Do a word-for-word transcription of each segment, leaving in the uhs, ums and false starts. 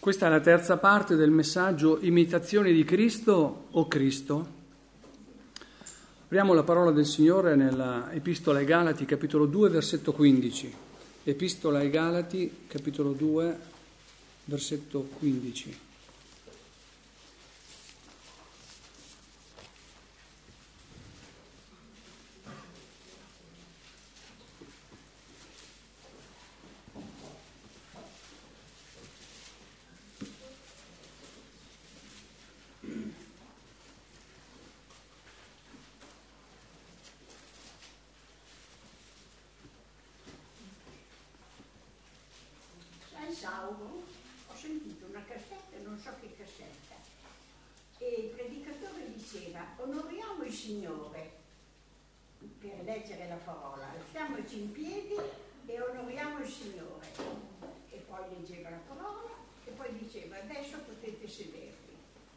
Questa è la terza parte del messaggio Imitazione di Cristo o Cristo. Apriamo la parola del Signore nella Epistola ai Galati, capitolo due, versetto quindici. Epistola ai Galati, capitolo due, versetto quindici. Salvo, ho sentito una cassetta, non so che cassetta, e il predicatore diceva: onoriamo il Signore, per leggere la parola, alziamoci in piedi e onoriamo il Signore. E poi leggeva la parola e poi diceva: adesso potete sedervi.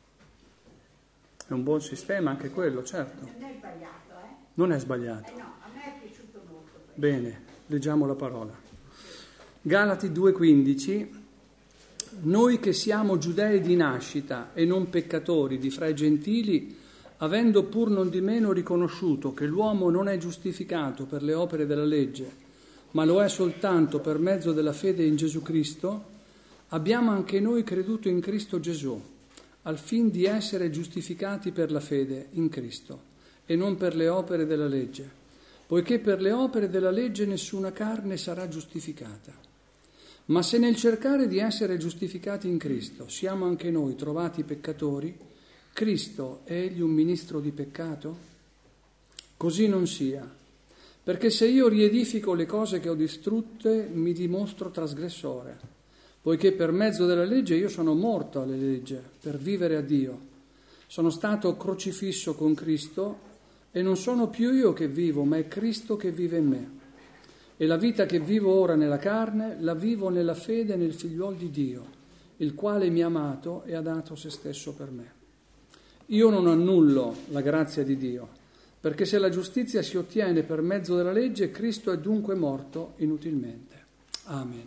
È un buon sistema anche quello, certo. Non è sbagliato, eh? Non è sbagliato. Eh no, a me è piaciuto molto questo. Bene, leggiamo la parola. Galati due quindici. Noi che siamo giudei di nascita e non peccatori di fra i gentili, avendo pur non di meno riconosciuto che l'uomo non è giustificato per le opere della legge, ma lo è soltanto per mezzo della fede in Gesù Cristo, abbiamo anche noi creduto in Cristo Gesù, al fin di essere giustificati per la fede in Cristo e non per le opere della legge, poiché per le opere della legge nessuna carne sarà giustificata. Ma se nel cercare di essere giustificati in Cristo siamo anche noi trovati peccatori, Cristo è egli un ministro di peccato? Così non sia, perché se io riedifico le cose che ho distrutte mi dimostro trasgressore, poiché per mezzo della legge io sono morto alle leggi per vivere a Dio. Sono stato crocifisso con Cristo e non sono più io che vivo, ma è Cristo che vive in me. E la vita che vivo ora nella carne, la vivo nella fede nel Figliuol di Dio, il quale mi ha amato e ha dato se stesso per me. Io non annullo la grazia di Dio, perché se la giustizia si ottiene per mezzo della legge, Cristo è dunque morto inutilmente. Amen.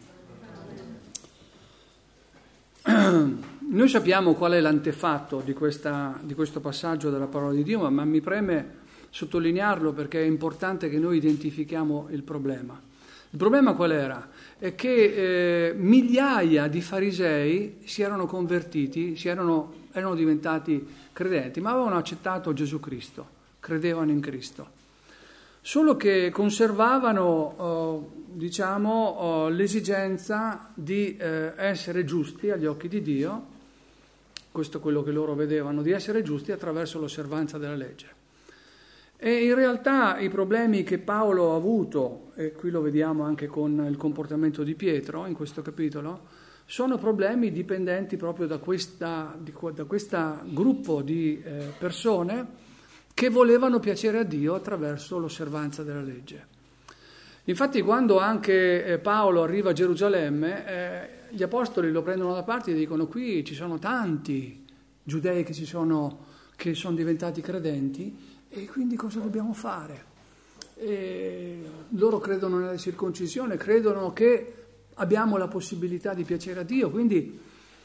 Noi sappiamo qual è l'antefatto di, questa, di questo passaggio della parola di Dio, ma mi preme sottolinearlo perché è importante che noi identifichiamo il problema. Il problema qual era? È che eh, migliaia di farisei si erano convertiti, si erano, erano diventati credenti, ma avevano accettato Gesù Cristo, credevano in Cristo. Solo che conservavano, eh, diciamo, eh, l'esigenza di eh, essere giusti agli occhi di Dio, questo è quello che loro vedevano, di essere giusti attraverso l'osservanza della legge. E in realtà i problemi che Paolo ha avuto, e qui lo vediamo anche con il comportamento di Pietro in questo capitolo, sono problemi dipendenti proprio da questa, da questo gruppo di eh, persone che volevano piacere a Dio attraverso l'osservanza della legge. Infatti quando anche eh, Paolo arriva a Gerusalemme, eh, gli apostoli lo prendono da parte e dicono: qui ci sono tanti giudei che, ci sono, che sono diventati credenti, e quindi cosa dobbiamo fare? E loro credono nella circoncisione, credono che abbiamo la possibilità di piacere a Dio. Quindi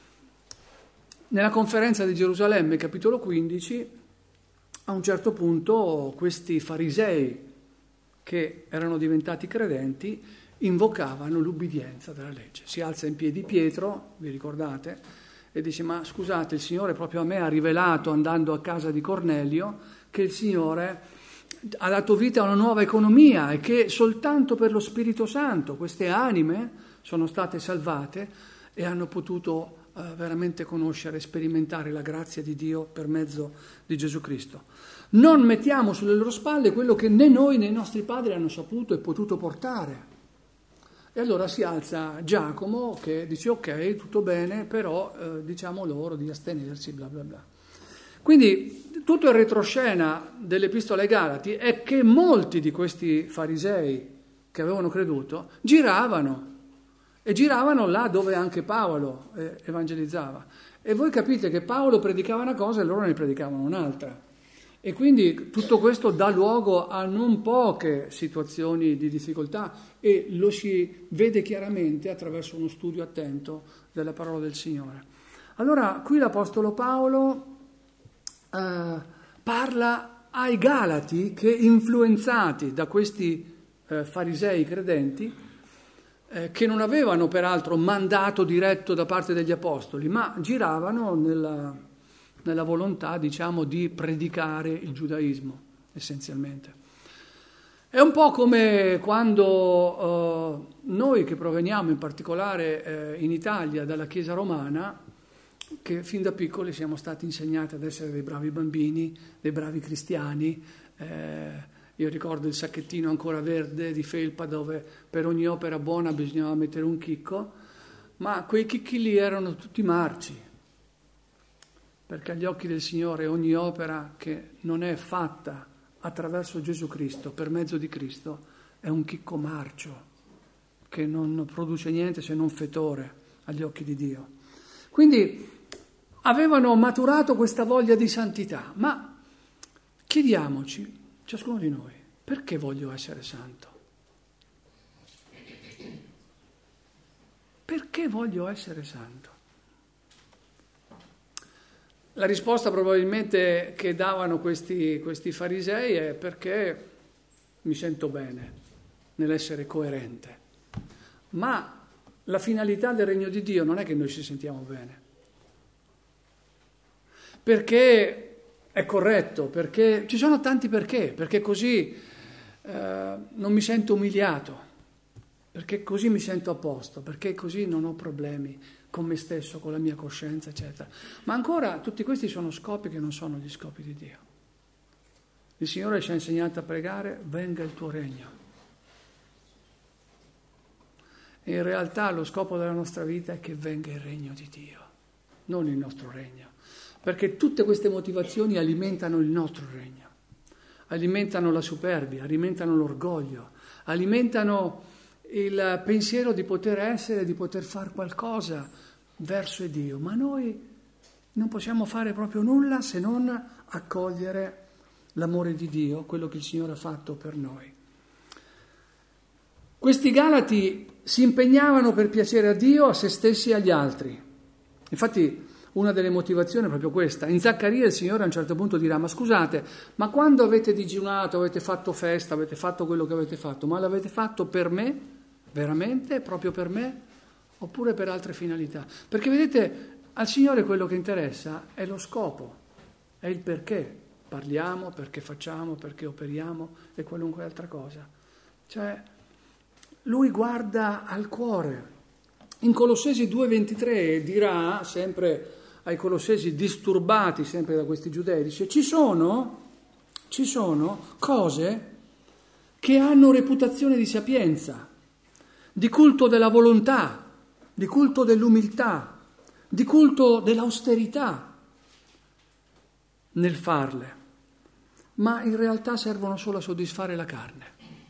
nella conferenza di Gerusalemme, capitolo quindici, a un certo punto questi farisei che erano diventati credenti invocavano l'ubbidienza della legge. Si alza in piedi Pietro, vi ricordate, e dice: ma scusate, il Signore proprio a me ha rivelato, andando a casa di Cornelio, che il Signore ha dato vita a una nuova economia e che soltanto per lo Spirito Santo queste anime sono state salvate e hanno potuto eh, veramente conoscere e sperimentare la grazia di Dio per mezzo di Gesù Cristo. Non mettiamo sulle loro spalle quello che né noi né i nostri padri hanno saputo e potuto portare. E allora si alza Giacomo che dice: ok, tutto bene, però eh, diciamo loro di astenersi, bla bla bla. Quindi tutto il retroscena dell'Epistola ai Galati è che molti di questi farisei che avevano creduto giravano, e giravano là dove anche Paolo eh, evangelizzava. E voi capite che Paolo predicava una cosa e loro ne predicavano un'altra. E quindi tutto questo dà luogo a non poche situazioni di difficoltà e lo si vede chiaramente attraverso uno studio attento della parola del Signore. Allora qui l'Apostolo Paolo eh, parla ai Galati che, influenzati da questi eh, farisei credenti, eh, che non avevano peraltro mandato diretto da parte degli apostoli, ma giravano nella... nella volontà, diciamo, di predicare il giudaismo, essenzialmente. È un po' come quando eh, noi che proveniamo in particolare eh, in Italia dalla Chiesa romana, che fin da piccoli siamo stati insegnati ad essere dei bravi bambini, dei bravi cristiani. Eh, io ricordo il sacchettino ancora verde di felpa dove per ogni opera buona bisognava mettere un chicco, ma quei chicchi lì erano tutti marci, perché agli occhi del Signore ogni opera che non è fatta attraverso Gesù Cristo, per mezzo di Cristo, è un chicco marcio, che non produce niente se non fetore agli occhi di Dio. Quindi avevano maturato questa voglia di santità, ma chiediamoci, ciascuno di noi, perché voglio essere santo? Perché voglio essere santo? La risposta probabilmente che davano questi, questi farisei è perché mi sento bene nell'essere coerente. Ma la finalità del regno di Dio non è che noi ci sentiamo bene. Perché è corretto, perché ci sono tanti perché, perché così eh, non mi sento umiliato, perché così mi sento a posto, perché così non ho problemi con me stesso, con la mia coscienza, eccetera. Ma ancora tutti questi sono scopi che non sono gli scopi di Dio. Il Signore ci ha insegnato a pregare: venga il tuo regno. E in realtà lo scopo della nostra vita è che venga il regno di Dio, non il nostro regno. Perché tutte queste motivazioni alimentano il nostro regno, alimentano la superbia, alimentano l'orgoglio, alimentano il pensiero di poter essere, di poter fare qualcosa verso Dio, ma noi non possiamo fare proprio nulla se non accogliere l'amore di Dio, quello che il Signore ha fatto per noi. Questi Galati si impegnavano per piacere a Dio, a se stessi e agli altri. Infatti una delle motivazioni è proprio questa. In Zaccaria il Signore a un certo punto dirà: ma scusate, ma quando avete digiunato, avete fatto festa, avete fatto quello che avete fatto, ma l'avete fatto per me? Veramente? Proprio per me? Oppure per altre finalità? Perché vedete, al Signore quello che interessa è lo scopo, è il perché parliamo, perché facciamo, perché operiamo e qualunque altra cosa. Cioè, Lui guarda al cuore. In Colossesi due ventitré dirà, sempre ai Colossesi disturbati sempre da questi giudei, dice: ci sono, ci sono cose che hanno reputazione di sapienza, di culto della volontà, di culto dell'umiltà, di culto dell'austerità nel farle, ma in realtà servono solo a soddisfare la carne.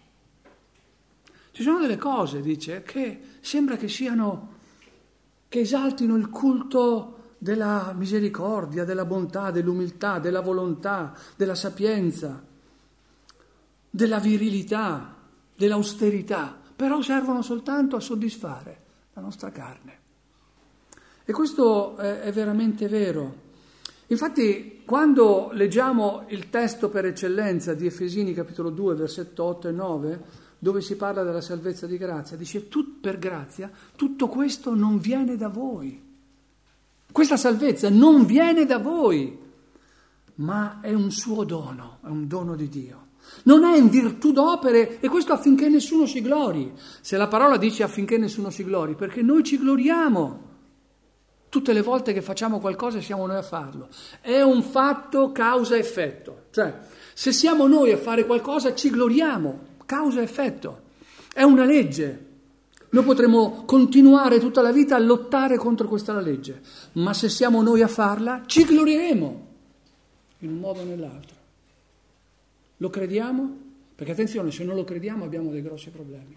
Ci sono delle cose, dice, che sembra che siano, che esaltino il culto della misericordia, della bontà, dell'umiltà, della volontà, della sapienza, della virilità, dell'austerità, però servono soltanto a soddisfare la nostra carne. E questo è, è veramente vero. Infatti, quando leggiamo il testo per eccellenza di Efesini capitolo due, versetto otto e nove, dove si parla della salvezza di grazia, dice: tut, per grazia, tutto questo non viene da voi. Questa salvezza non viene da voi, ma è un suo dono, è un dono di Dio. Non è in virtù d'opere, e questo affinché nessuno si glori. Se la parola dice affinché nessuno si glori, perché noi ci gloriamo. Tutte le volte che facciamo qualcosa siamo noi a farlo. È un fatto causa-effetto. Cioè, se siamo noi a fare qualcosa ci gloriamo, causa-effetto. È una legge. Noi potremo continuare tutta la vita a lottare contro questa legge, ma se siamo noi a farla ci glorieremo in un modo o nell'altro. Lo crediamo? Perché attenzione, se non lo crediamo abbiamo dei grossi problemi.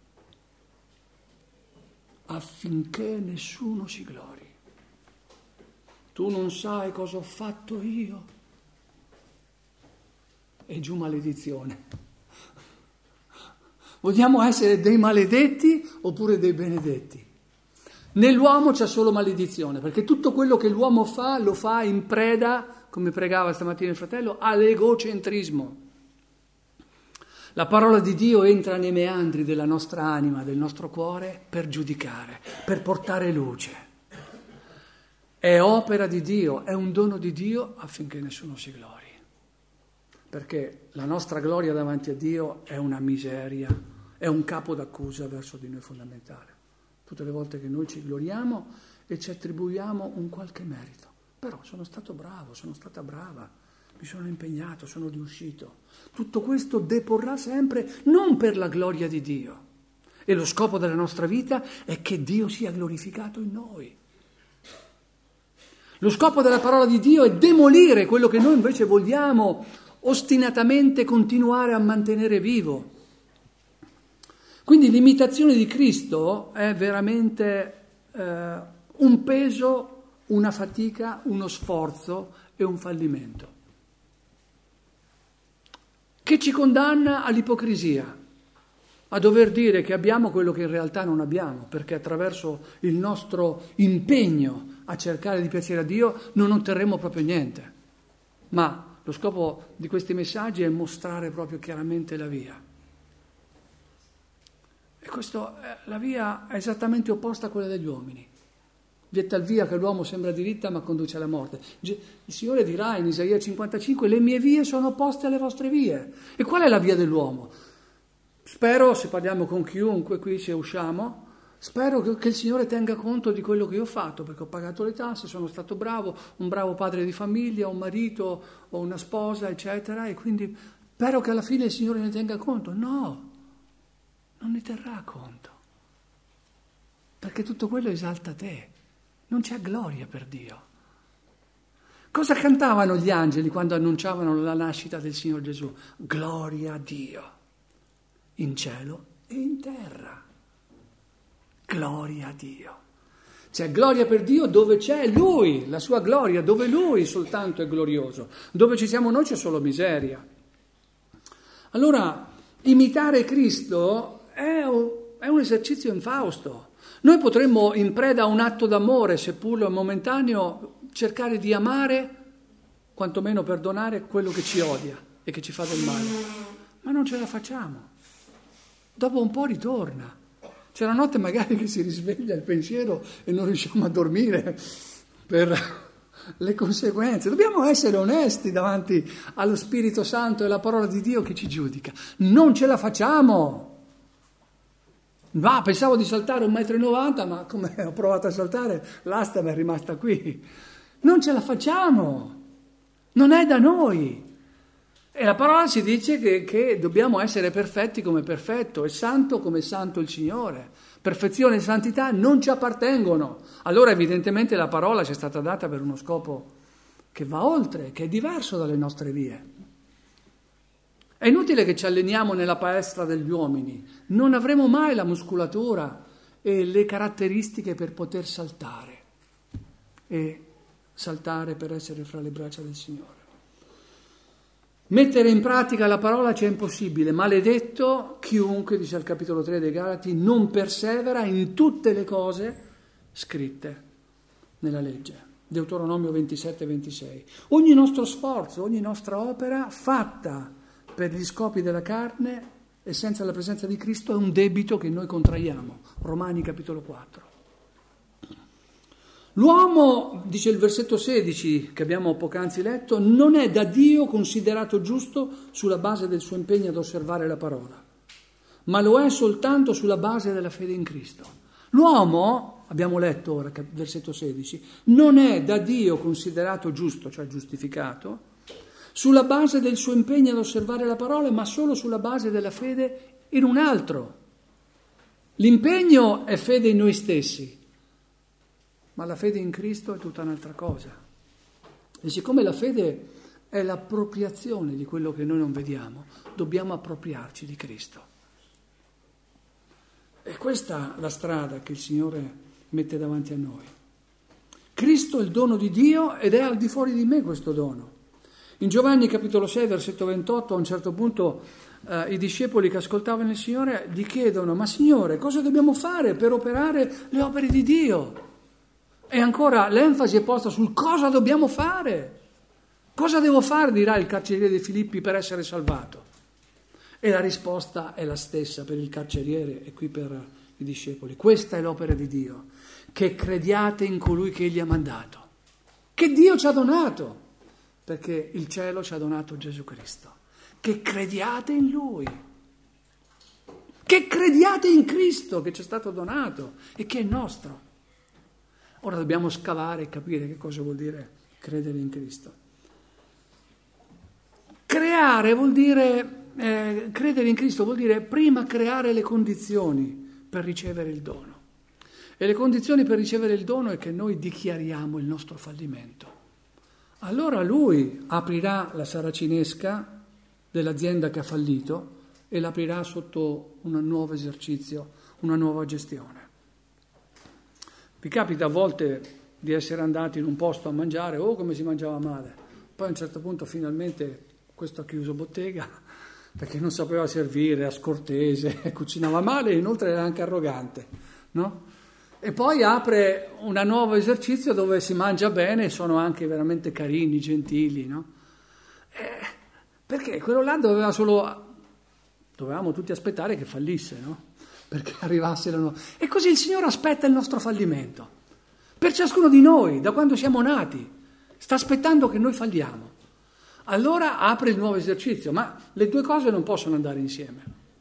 Affinché nessuno si glori. Tu non sai cosa ho fatto io. e giù maledizione. Vogliamo essere dei maledetti oppure dei benedetti? Nell'uomo c'è solo maledizione, perché tutto quello che l'uomo fa lo fa in preda, come pregava stamattina il fratello, all'egocentrismo. La parola di Dio entra nei meandri della nostra anima, del nostro cuore, per giudicare, per portare luce. È opera di Dio, è un dono di Dio affinché nessuno si glori. Perché la nostra gloria davanti a Dio è una miseria, è un capo d'accusa verso di noi fondamentale. Tutte le volte che noi ci gloriamo e ci attribuiamo un qualche merito. Però sono stato bravo, sono stata brava, mi sono impegnato, sono riuscito. Tutto questo deporrà sempre non per la gloria di Dio. E lo scopo della nostra vita è che Dio sia glorificato in noi. Lo scopo della parola di Dio è demolire quello che noi invece vogliamo ostinatamente continuare a mantenere vivo. Quindi l'imitazione di Cristo è veramente eh, un peso, una fatica, uno sforzo e un fallimento, che ci condanna all'ipocrisia, a dover dire che abbiamo quello che in realtà non abbiamo, perché attraverso il nostro impegno a cercare di piacere a Dio non otterremo proprio niente. Ma lo scopo di questi messaggi è mostrare proprio chiaramente la via. E questo, la via è esattamente opposta a quella degli uomini. Vi è tal via che l'uomo sembra diritta ma conduce alla morte. Il Signore dirà in Isaia cinquantacinque: le mie vie sono opposte alle vostre vie. E qual è la via dell'uomo? Spero, se parliamo con chiunque qui, se usciamo, spero che, che il Signore tenga conto di quello che io ho fatto, perché ho pagato le tasse, sono stato bravo, un bravo padre di famiglia, un marito o una sposa, eccetera, e quindi spero che alla fine il Signore ne tenga conto. No, non ne terrà conto, perché tutto quello esalta te. Non c'è gloria per Dio. Cosa cantavano gli angeli quando annunciavano la nascita del Signore Gesù? Gloria a Dio, in cielo e in terra. Gloria a Dio. C'è gloria per Dio dove c'è Lui, la sua gloria, dove Lui soltanto è glorioso. Dove ci siamo noi c'è solo miseria. Allora, imitare Cristo è un, è un esercizio infausto. Noi potremmo, in preda a un atto d'amore, seppur momentaneo, cercare di amare, quantomeno perdonare, quello che ci odia e che ci fa del male. Ma non ce la facciamo. Dopo un po' ritorna. C'è una notte magari che si risveglia il pensiero e non riusciamo a dormire per le conseguenze. Dobbiamo essere onesti davanti allo Spirito Santo e alla parola di Dio che ci giudica. Non ce la facciamo. Ma pensavo di saltare un metro e novanta, ma come ho provato a saltare, l'asta mi è rimasta qui. Non ce la facciamo, non è da noi. E la parola ci dice che, che dobbiamo essere perfetti come perfetto e santo come santo il Signore. Perfezione e santità non ci appartengono. Allora evidentemente la parola ci è stata data per uno scopo che va oltre, che è diverso dalle nostre vie. È inutile che ci alleniamo nella palestra degli uomini, non avremo mai la muscolatura e le caratteristiche per poter saltare e saltare per essere fra le braccia del Signore. Mettere in pratica la parola ci è impossibile. Maledetto chiunque, dice al capitolo tre dei Galati, non persevera in tutte le cose scritte nella legge. Deuteronomio ventisette ventisei. Ogni nostro sforzo, ogni nostra opera fatta per gli scopi della carne e senza la presenza di Cristo è un debito che noi contraiamo. Romani capitolo quattro. L'uomo, dice il versetto sedici che abbiamo poc'anzi letto, non è da Dio considerato giusto sulla base del suo impegno ad osservare la parola, ma lo è soltanto sulla base della fede in Cristo. L'uomo, abbiamo letto ora, versetto sedici, non è da Dio considerato giusto, cioè giustificato, sulla base del suo impegno ad osservare la parola, ma solo sulla base della fede in un altro. L'impegno è fede in noi stessi, ma la fede in Cristo è tutta un'altra cosa. E siccome la fede è l'appropriazione di quello che noi non vediamo, dobbiamo appropriarci di Cristo. E questa è la strada che il Signore mette davanti a noi. Cristo è il dono di Dio ed è al di fuori di me questo dono. In Giovanni capitolo sei, versetto ventotto, a un certo punto eh, i discepoli che ascoltavano il Signore gli chiedono: ma Signore, cosa dobbiamo fare per operare le opere di Dio? E ancora l'enfasi è posta sul cosa dobbiamo fare. Cosa devo fare, dirà il carceriere di Filippi, per essere salvato? E la risposta è la stessa per il carceriere e qui per i discepoli. Questa è l'opera di Dio, che crediate in colui che Egli ha mandato, che Dio ci ha donato, perché il cielo ci ha donato Gesù Cristo. Che crediate in Lui, che crediate in Cristo che ci è stato donato e che è nostro. Ora dobbiamo scavare e capire che cosa vuol dire credere in Cristo. Creare vuol dire, eh, credere in Cristo vuol dire prima creare le condizioni per ricevere il dono. E le condizioni per ricevere il dono è che noi dichiariamo il nostro fallimento. Allora Lui aprirà la saracinesca dell'azienda che ha fallito e l'aprirà sotto un nuovo esercizio, una nuova gestione. Vi capita a volte di essere andati in un posto a mangiare, oh come si mangiava male, poi a un certo punto finalmente questo ha chiuso bottega perché non sapeva servire, era scortese, cucinava male e inoltre era anche arrogante, no? E poi apre un nuovo esercizio dove si mangia bene e sono anche veramente carini, gentili, no? Eh, perché quello là doveva solo, dovevamo tutti aspettare che fallisse, no? Perché arrivasse la nuova. E così il Signore aspetta il nostro fallimento. Per ciascuno di noi, da quando siamo nati, sta aspettando che noi falliamo. Allora apre il nuovo esercizio, ma le due cose non possono andare insieme.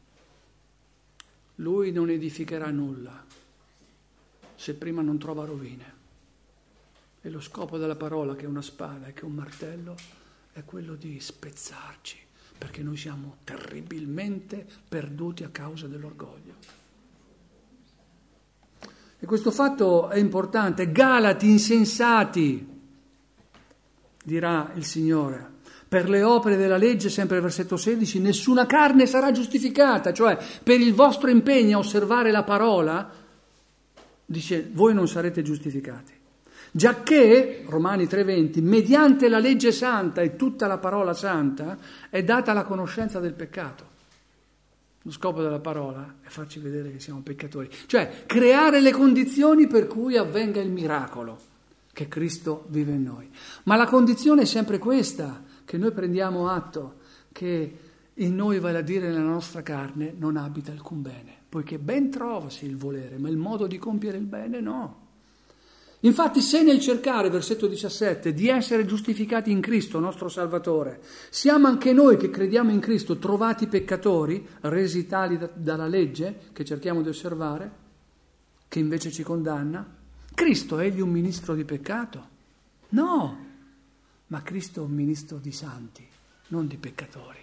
Lui non edificherà nulla se prima non trova rovine. E lo scopo della parola, che è una spada e che è un martello, è quello di spezzarci, perché noi siamo terribilmente perduti a causa dell'orgoglio. E questo fatto è importante. Galati insensati, dirà il Signore. Per le opere della legge, sempre versetto sedici, nessuna carne sarà giustificata, cioè per il vostro impegno a osservare la parola, dice, voi non sarete giustificati. Giacché, Romani tre venti, mediante la legge santa e tutta la parola santa è data la conoscenza del peccato. Lo scopo della parola è farci vedere che siamo peccatori, cioè creare le condizioni per cui avvenga il miracolo, che Cristo vive in noi. Ma la condizione è sempre questa, che noi prendiamo atto che in noi, vale a dire nella nostra carne, non abita alcun bene, poiché ben trovasi il volere, ma il modo di compiere il bene no. Infatti se nel cercare, versetto diciassette, di essere giustificati in Cristo, nostro Salvatore, siamo anche noi che crediamo in Cristo trovati peccatori, resi tali da, dalla legge, che cerchiamo di osservare, che invece ci condanna, Cristo è egli un ministro di peccato? No, ma Cristo è un ministro di santi, non di peccatori.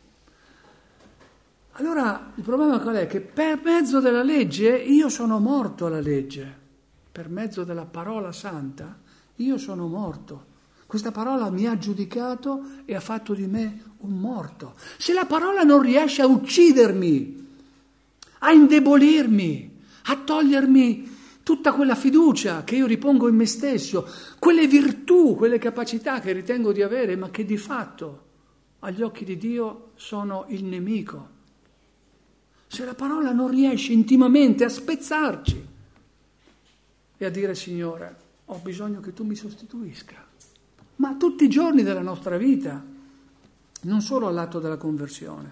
Allora il problema qual è? Che per mezzo della legge io sono morto alla legge. Per mezzo della parola santa, io sono morto. Questa parola mi ha giudicato e ha fatto di me un morto. Se la parola non riesce a uccidermi, a indebolirmi, a togliermi tutta quella fiducia che io ripongo in me stesso, quelle virtù, quelle capacità che ritengo di avere, ma che di fatto agli occhi di Dio sono il nemico. Se la parola non riesce intimamente a spezzarci, e a dire, Signore, ho bisogno che tu mi sostituisca. Ma tutti i giorni della nostra vita, non solo all'atto della conversione.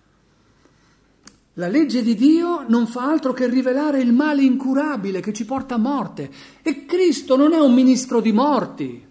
La legge di Dio non fa altro che rivelare il male incurabile che ci porta a morte. E Cristo non è un ministro di morti,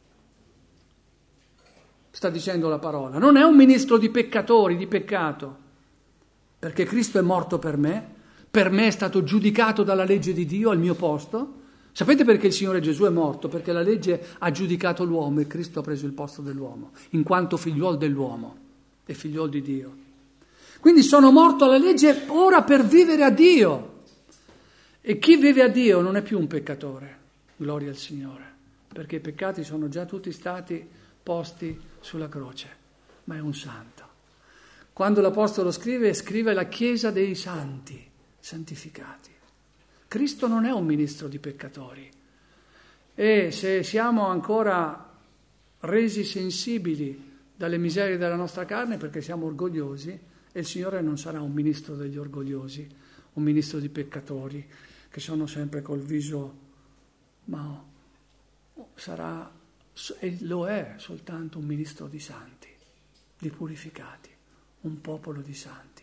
sta dicendo la parola. Non è un ministro di peccatori, di peccato. Perché Cristo è morto per me, per me è stato giudicato dalla legge di Dio al mio posto. Sapete perché il Signore Gesù è morto? Perché la legge ha giudicato l'uomo e Cristo ha preso il posto dell'uomo, in quanto figliuolo dell'uomo e figliuolo di Dio. Quindi sono morto alla legge ora per vivere a Dio. E chi vive a Dio non è più un peccatore, gloria al Signore, perché i peccati sono già tutti stati posti sulla croce, ma è un santo. Quando l'Apostolo scrive, scrive la Chiesa dei santi, santificati. Cristo non è un ministro di peccatori e se siamo ancora resi sensibili dalle miserie della nostra carne perché siamo orgogliosi, e il Signore non sarà un ministro degli orgogliosi, un ministro di peccatori che sono sempre col viso, ma sarà, e lo è soltanto, un ministro di santi, di purificati, un popolo di santi.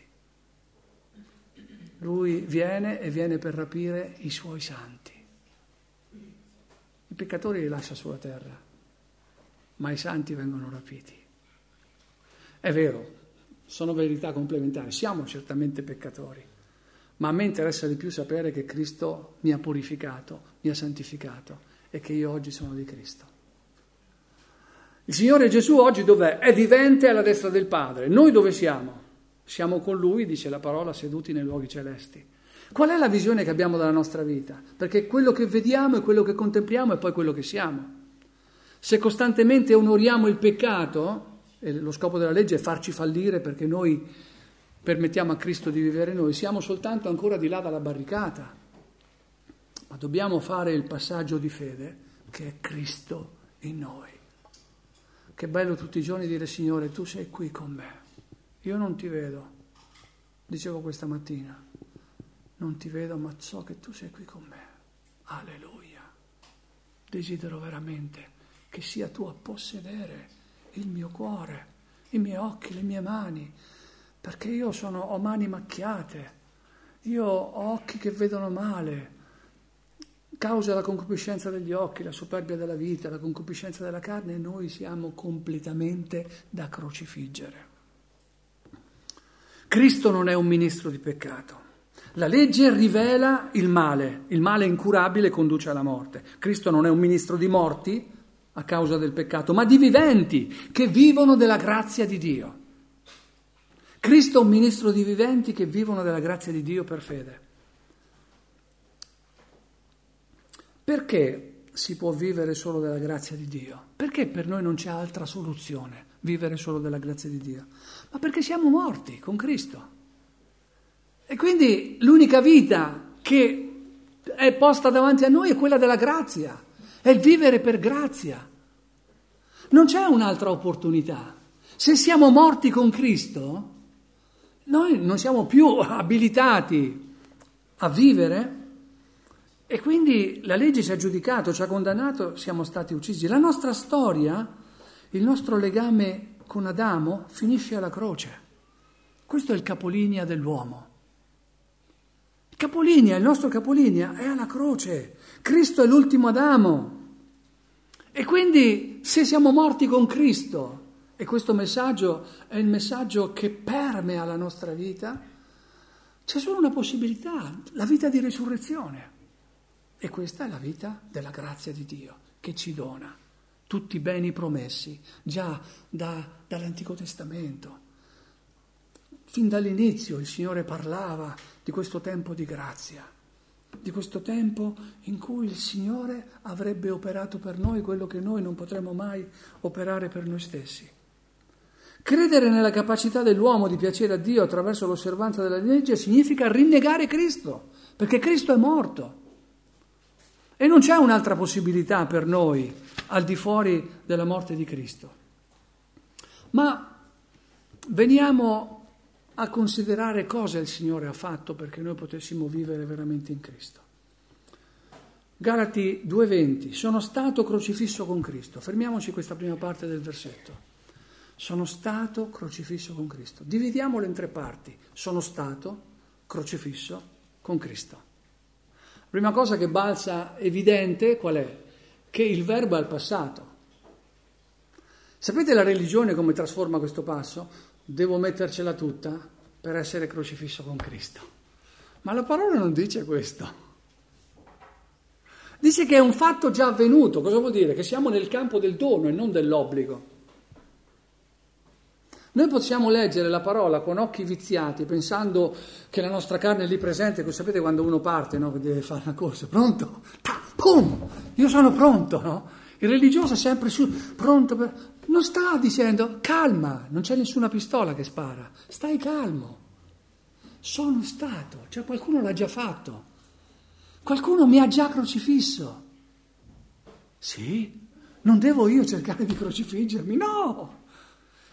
Lui viene e viene per rapire i suoi santi. I peccatori li lascia sulla terra, ma i santi vengono rapiti. È vero, sono verità complementari, siamo certamente peccatori, ma a me interessa di più sapere che Cristo mi ha purificato, mi ha santificato e che io oggi sono di Cristo. Il Signore Gesù oggi dov'è? È vivente alla destra del Padre. Noi dove siamo? Siamo con Lui, dice la parola, seduti nei luoghi celesti. Qual è la visione che abbiamo della nostra vita? Perché quello che vediamo è quello che contempliamo e poi quello che siamo. Se costantemente onoriamo il peccato, e lo scopo della legge è farci fallire perché noi permettiamo a Cristo di vivere noi, siamo soltanto ancora di là dalla barricata. Ma dobbiamo fare il passaggio di fede che è Cristo in noi. Che bello tutti i giorni dire: Signore, tu sei qui con me. Io non ti vedo, dicevo questa mattina, non ti vedo, ma so che tu sei qui con me. Alleluia. Desidero veramente che sia tu a possedere il mio cuore, i miei occhi, le mie mani, perché io sono, ho mani macchiate, io ho occhi che vedono male, causa la concupiscenza degli occhi, la superbia della vita, la concupiscenza della carne, e noi siamo completamente da crocifiggere. Cristo non è un ministro di peccato. La legge rivela il male, il male incurabile conduce alla morte. Cristo non è un ministro di morti a causa del peccato, ma di viventi che vivono della grazia di Dio. Cristo è un ministro di viventi che vivono della grazia di Dio per fede. Perché si può vivere solo della grazia di Dio? Perché per noi non c'è altra soluzione, vivere solo della grazia di Dio? Ma perché siamo morti con Cristo. E quindi l'unica vita che è posta davanti a noi è quella della grazia, è il vivere per grazia. Non c'è un'altra opportunità. Se siamo morti con Cristo, noi non siamo più abilitati a vivere, e quindi la legge ci ha giudicato, ci ha condannato, siamo stati uccisi. La nostra storia, il nostro legame con Adamo finisce alla croce. Questo è il capolinea dell'uomo. Il capolinea, il nostro capolinea è alla croce. Cristo è l'ultimo Adamo. E quindi se siamo morti con Cristo, e questo messaggio è il messaggio che permea la nostra vita, c'è solo una possibilità, la vita di risurrezione. E questa è la vita della grazia di Dio che ci dona tutti i beni promessi, già da, dall'Antico Testamento. Fin dall'inizio il Signore parlava di questo tempo di grazia, di questo tempo in cui il Signore avrebbe operato per noi quello che noi non potremo mai operare per noi stessi. Credere nella capacità dell'uomo di piacere a Dio attraverso l'osservanza della legge significa rinnegare Cristo, perché Cristo è morto. E non c'è un'altra possibilità per noi al di fuori della morte di Cristo. Ma veniamo a considerare cosa il Signore ha fatto perché noi potessimo vivere veramente in Cristo. Galati due venti, sono stato crocifisso con Cristo. Fermiamoci questa prima parte del versetto. Sono stato crocifisso con Cristo. Dividiamolo in tre parti. Sono stato crocifisso con Cristo. La prima cosa che balza evidente qual è? Che il verbo è al passato. Sapete la religione come trasforma questo passo? Devo mettercela tutta per essere crocifisso con Cristo. Ma la parola non dice questo. Dice che è un fatto già avvenuto. Cosa vuol dire? Che siamo nel campo del dono e non dell'obbligo. Noi possiamo leggere la parola con occhi viziati, pensando che la nostra carne è lì presente, sapete quando uno parte, no? Che deve fare una corsa, pronto? Ta, pum! Io sono pronto, no? Il religioso è sempre su, pronto per... Non sta dicendo, calma, non c'è nessuna pistola che spara, stai calmo. Sono stato, cioè qualcuno l'ha già fatto. Qualcuno mi ha già crocifisso. Sì? Non devo io cercare di crocifiggermi, no!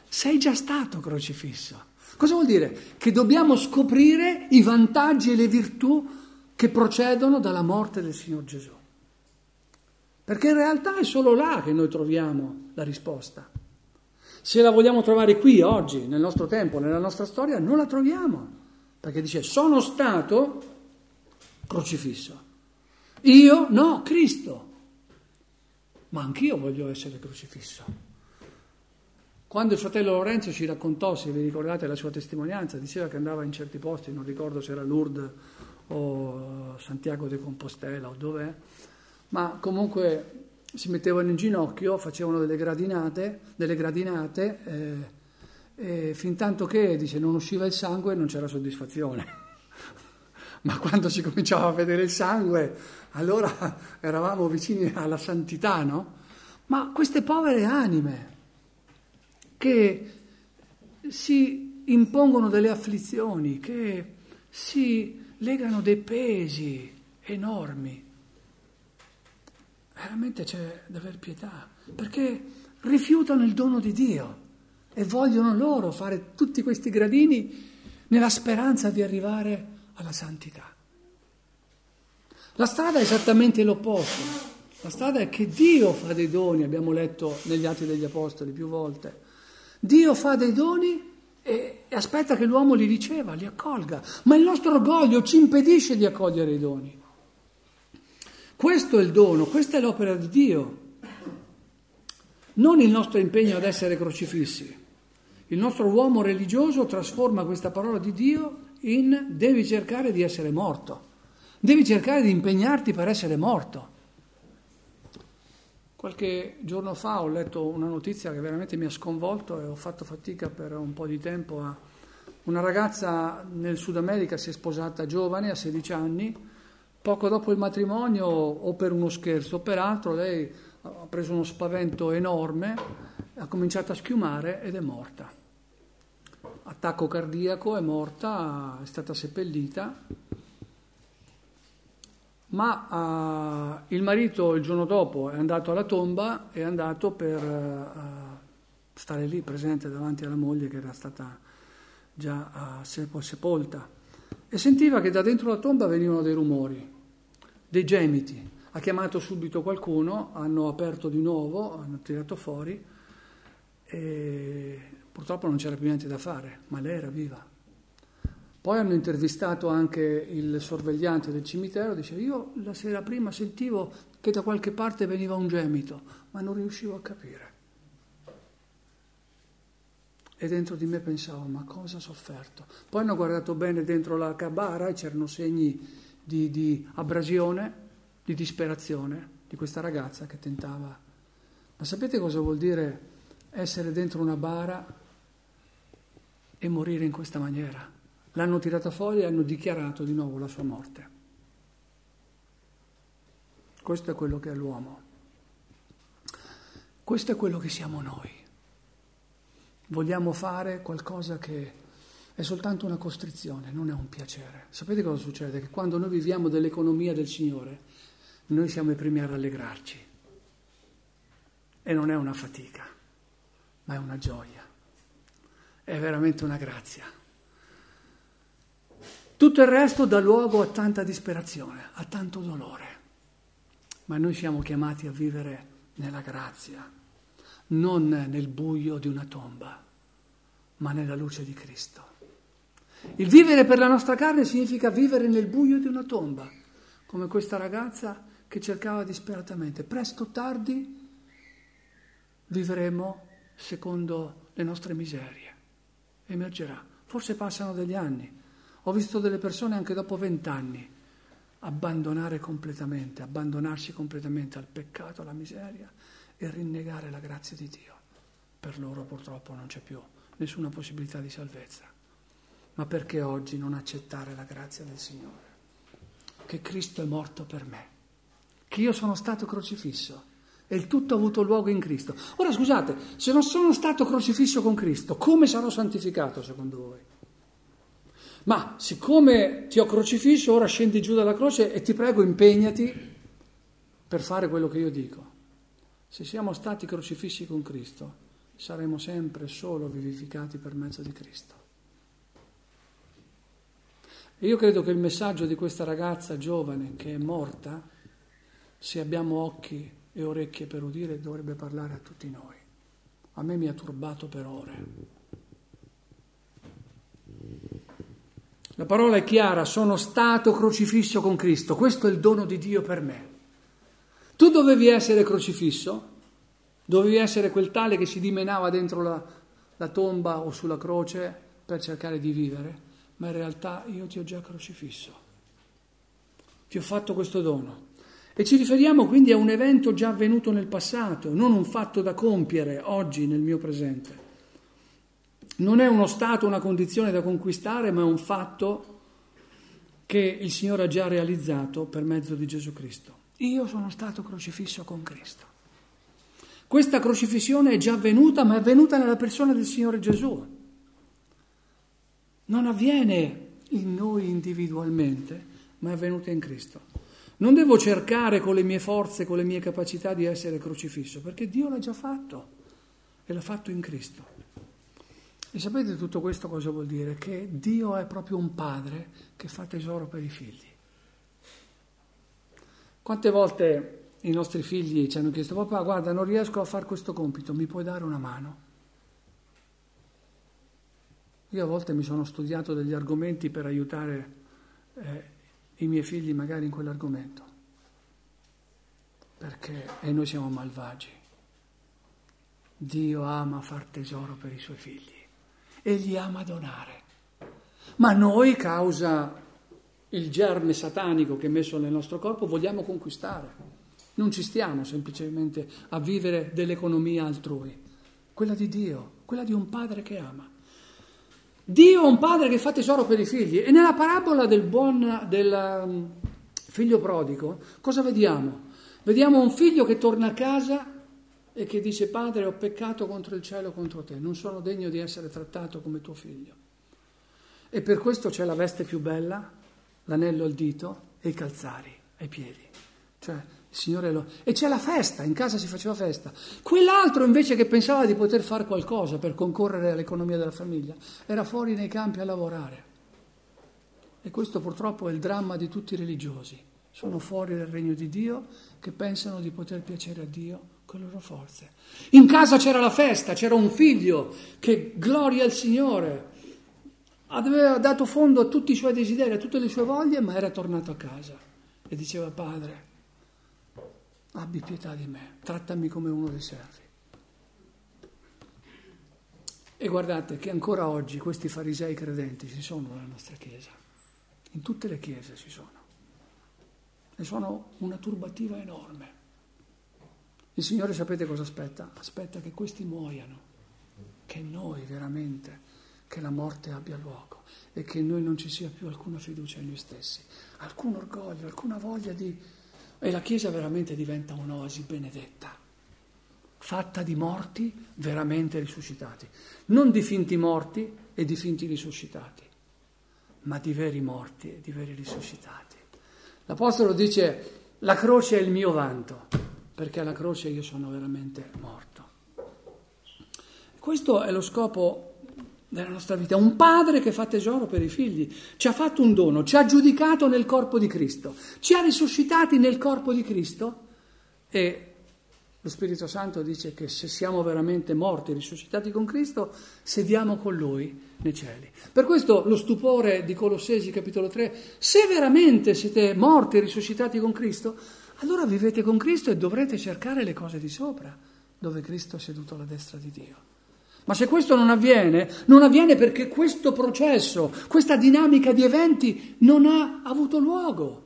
sei già stato crocifisso. Cosa vuol dire? Che dobbiamo scoprire i vantaggi e le virtù che procedono dalla morte del Signor Gesù. Perché in realtà è solo là che noi troviamo la risposta. Se la vogliamo trovare qui, oggi, nel nostro tempo, nella nostra storia, non la troviamo. Perché dice, sono stato crocifisso. Io? No, Cristo. Ma anch'io voglio essere crocifisso. Quando il fratello Lorenzo ci raccontò, se vi ricordate la sua testimonianza, diceva che andava in certi posti, non ricordo se era Lourdes o Santiago de Compostela o dov'è, ma comunque si mettevano in ginocchio, facevano delle gradinate, delle gradinate eh, e fin tanto che, dice, non usciva il sangue non c'era soddisfazione. Ma quando si cominciava a vedere il sangue, allora eravamo vicini alla santità, no? Ma queste povere anime che si impongono delle afflizioni, che si legano dei pesi enormi, veramente c'è da aver pietà, perché rifiutano il dono di Dio e vogliono loro fare tutti questi gradini nella speranza di arrivare alla santità. La strada è esattamente l'opposto. La strada è che Dio fa dei doni, abbiamo letto negli Atti degli Apostoli più volte. Dio fa dei doni e, e aspetta che l'uomo li riceva, li accolga. Ma il nostro orgoglio ci impedisce di accogliere i doni. Questo è il dono, questa è l'opera di Dio. Non il nostro impegno ad essere crocifissi. Il nostro uomo religioso trasforma questa parola di Dio in devi cercare di essere morto, devi cercare di impegnarti per essere morto. Qualche giorno fa ho letto una notizia che veramente mi ha sconvolto e ho fatto fatica per un po' di tempo. A una ragazza nel Sud America si è sposata giovane, a sedici anni, poco dopo il matrimonio, o per uno scherzo o per altro, lei ha preso uno spavento enorme, ha cominciato a schiumare ed è morta. Attacco cardiaco, è morta, è stata seppellita, ma uh, il marito il giorno dopo è andato alla tomba, è andato per uh, stare lì presente davanti alla moglie che era stata già uh, sepolta, e sentiva che da dentro la tomba venivano dei rumori, dei gemiti. Ha chiamato subito qualcuno, hanno aperto di nuovo, hanno tirato fuori e purtroppo non c'era più niente da fare, ma lei era viva. Poi hanno intervistato anche il sorvegliante del cimitero, dice io la sera prima sentivo che da qualche parte veniva un gemito, ma non riuscivo a capire. E dentro di me pensavo, ma cosa ho sofferto? Poi hanno guardato bene dentro la cabara e c'erano segni di, di abrasione, di disperazione di questa ragazza che tentava. Ma sapete cosa vuol dire essere dentro una bara e morire in questa maniera? L'hanno tirata fuori e hanno dichiarato di nuovo la sua morte. Questo è quello che è l'uomo. Questo è quello che siamo noi. Vogliamo fare qualcosa che è soltanto una costrizione, non è un piacere. Sapete cosa succede? Che quando noi viviamo dell'economia del Signore, noi siamo i primi a rallegrarci. E non è una fatica, ma è una gioia. È veramente una grazia. Tutto il resto dà luogo a tanta disperazione, a tanto dolore. Ma noi siamo chiamati a vivere nella grazia, non nel buio di una tomba, ma nella luce di Cristo. Il vivere per la nostra carne significa vivere nel buio di una tomba, come questa ragazza che cercava disperatamente. Presto o tardi vivremo secondo le nostre miserie. Emergerà. Forse passano degli anni. Ho visto delle persone anche dopo vent'anni abbandonare completamente, abbandonarsi completamente al peccato, alla miseria e rinnegare la grazia di Dio. Per loro purtroppo non c'è più nessuna possibilità di salvezza. Ma perché oggi non accettare la grazia del Signore? Che Cristo è morto per me, che io sono stato crocifisso e il tutto ha avuto luogo in Cristo. Ora scusate, se non sono stato crocifisso con Cristo, come sarò santificato secondo voi? Ma siccome ti ho crocifisso, ora scendi giù dalla croce e ti prego impegnati per fare quello che io dico. Se siamo stati crocifissi con Cristo, saremo sempre solo vivificati per mezzo di Cristo. E io credo che il messaggio di questa ragazza giovane che è morta, se abbiamo occhi e orecchie per udire, dovrebbe parlare a tutti noi. A me mi ha turbato per ore. La parola è chiara: sono stato crocifisso con Cristo, questo è il dono di Dio per me. Tu dovevi essere crocifisso, dovevi essere quel tale che si dimenava dentro la, la tomba o sulla croce per cercare di vivere, ma in realtà io ti ho già crocifisso, ti ho fatto questo dono. E ci riferiamo quindi a un evento già avvenuto nel passato, non un fatto da compiere oggi nel mio presente. Non è uno stato, una condizione da conquistare, ma è un fatto che il Signore ha già realizzato per mezzo di Gesù Cristo. Io sono stato crocifisso con Cristo. Questa crocifissione è già avvenuta, ma è avvenuta nella persona del Signore Gesù. Non avviene in noi individualmente, ma è avvenuta in Cristo. Non devo cercare con le mie forze, con le mie capacità di essere crocifisso, perché Dio l'ha già fatto e l'ha fatto in Cristo. E sapete tutto questo cosa vuol dire? Che Dio è proprio un padre che fa tesoro per i figli. Quante volte i nostri figli ci hanno chiesto: papà, guarda, non riesco a fare questo compito, mi puoi dare una mano? Io a volte mi sono studiato degli argomenti per aiutare eh, i miei figli magari in quell'argomento, perché e noi siamo malvagi. Dio ama far tesoro per i suoi figli, egli ama donare, ma noi, causa il germe satanico che è messo nel nostro corpo, vogliamo conquistare. Non ci stiamo semplicemente a vivere dell'economia altrui, quella di Dio, quella di un padre che ama. Dio è un padre che fa tesoro per i figli. E nella parabola del buon del um, figlio prodigo cosa vediamo? Vediamo un figlio che torna a casa e che dice: padre, ho peccato contro il cielo, contro te, non sono degno di essere trattato come tuo figlio. E per questo c'è la veste più bella, l'anello al dito e i calzari ai piedi. Cioè il Signore lo... E c'è la festa, in casa si faceva festa. Quell'altro invece, che pensava di poter fare qualcosa per concorrere all'economia della famiglia, era fuori nei campi a lavorare. E questo purtroppo è il dramma di tutti i religiosi. Sono fuori dal regno di Dio, che pensano di poter piacere a Dio con le loro forze. In casa c'era la festa, c'era un figlio che, gloria al Signore, aveva dato fondo a tutti i suoi desideri, a tutte le sue voglie, ma era tornato a casa e diceva: padre, abbi pietà di me, trattami come uno dei servi. E guardate che ancora oggi questi farisei credenti ci sono nella nostra Chiesa, in tutte le chiese ci sono, e sono una turbativa enorme. Il Signore sapete cosa aspetta? Aspetta che questi muoiano, che noi veramente, che la morte abbia luogo e che in noi non ci sia più alcuna fiducia in noi stessi, alcun orgoglio, alcuna voglia di... E la Chiesa veramente diventa un'oasi benedetta, fatta di morti veramente risuscitati, non di finti morti e di finti risuscitati, ma di veri morti e di veri risuscitati. L'Apostolo dice: la croce è il mio vanto, perché alla croce io sono veramente morto. Questo è lo scopo della nostra vita, un padre che fa tesoro per i figli, ci ha fatto un dono, ci ha giudicato nel corpo di Cristo, ci ha risuscitati nel corpo di Cristo, e lo Spirito Santo dice che se siamo veramente morti, risuscitati con Cristo, sediamo con Lui nei cieli. Per questo lo stupore di Colossesi capitolo tre: se veramente siete morti, risuscitati con Cristo, allora vivete con Cristo e dovrete cercare le cose di sopra, dove Cristo è seduto alla destra di Dio. Ma se questo non avviene, non avviene perché questo processo, questa dinamica di eventi non ha avuto luogo.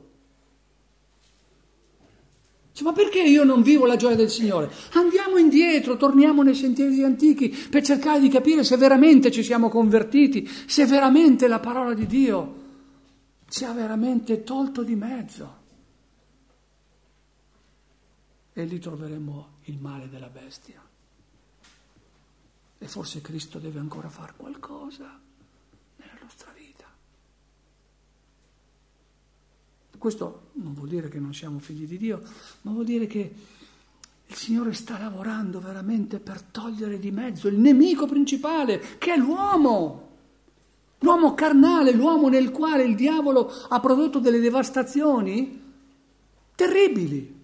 Cioè, ma perché io non vivo la gioia del Signore? Andiamo indietro, torniamo nei sentieri antichi per cercare di capire se veramente ci siamo convertiti, se veramente la parola di Dio ci ha veramente tolto di mezzo. E lì troveremo il male della bestia. E forse Cristo deve ancora fare qualcosa nella nostra vita. Questo non vuol dire che non siamo figli di Dio, ma vuol dire che il Signore sta lavorando veramente per togliere di mezzo il nemico principale, che è l'uomo. L'uomo carnale, l'uomo nel quale il diavolo ha prodotto delle devastazioni terribili.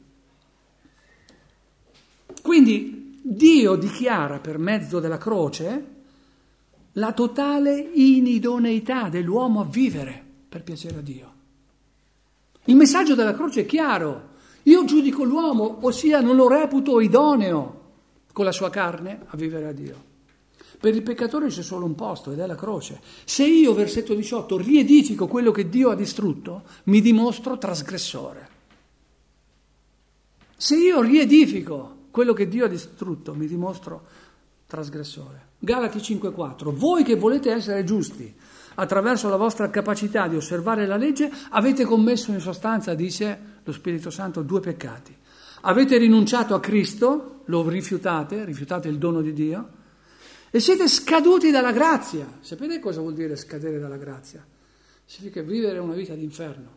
Quindi Dio dichiara per mezzo della croce la totale inidoneità dell'uomo a vivere per piacere a Dio. Il messaggio della croce è chiaro. Io giudico l'uomo, ossia non lo reputo idoneo con la sua carne a vivere a Dio. Per il peccatore c'è solo un posto ed è la croce. Se io, versetto diciotto, riedifico quello che Dio ha distrutto, mi dimostro trasgressore. Se io riedifico quello che Dio ha distrutto, mi dimostro trasgressore. Galati cinque quattro. Voi che volete essere giusti attraverso la vostra capacità di osservare la legge, avete commesso in sostanza, dice lo Spirito Santo, due peccati. Avete rinunciato a Cristo, lo rifiutate, rifiutate il dono di Dio, e siete scaduti dalla grazia. Sapete cosa vuol dire scadere dalla grazia? Significa vivere una vita d'inferno,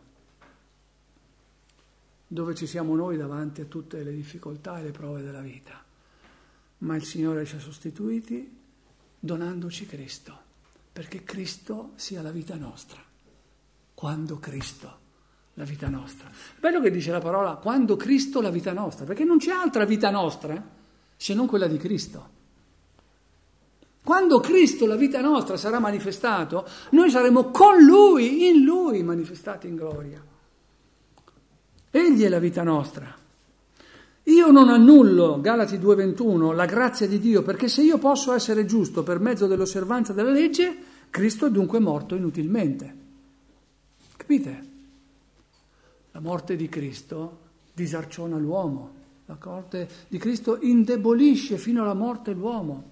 dove ci siamo noi davanti a tutte le difficoltà e le prove della vita. Ma il Signore ci ha sostituiti donandoci Cristo, perché Cristo sia la vita nostra. Quando Cristo, la vita nostra. È bello che dice la parola quando Cristo, la vita nostra, perché non c'è altra vita nostra se non quella di Cristo. Quando Cristo, la vita nostra, sarà manifestato, noi saremo con Lui, in Lui, manifestati in gloria. Egli è la vita nostra. Io non annullo, Galati due ventuno, la grazia di Dio, perché se io posso essere giusto per mezzo dell'osservanza della legge, Cristo è dunque morto inutilmente. Capite? La morte di Cristo disarciona l'uomo, la morte di Cristo indebolisce fino alla morte l'uomo.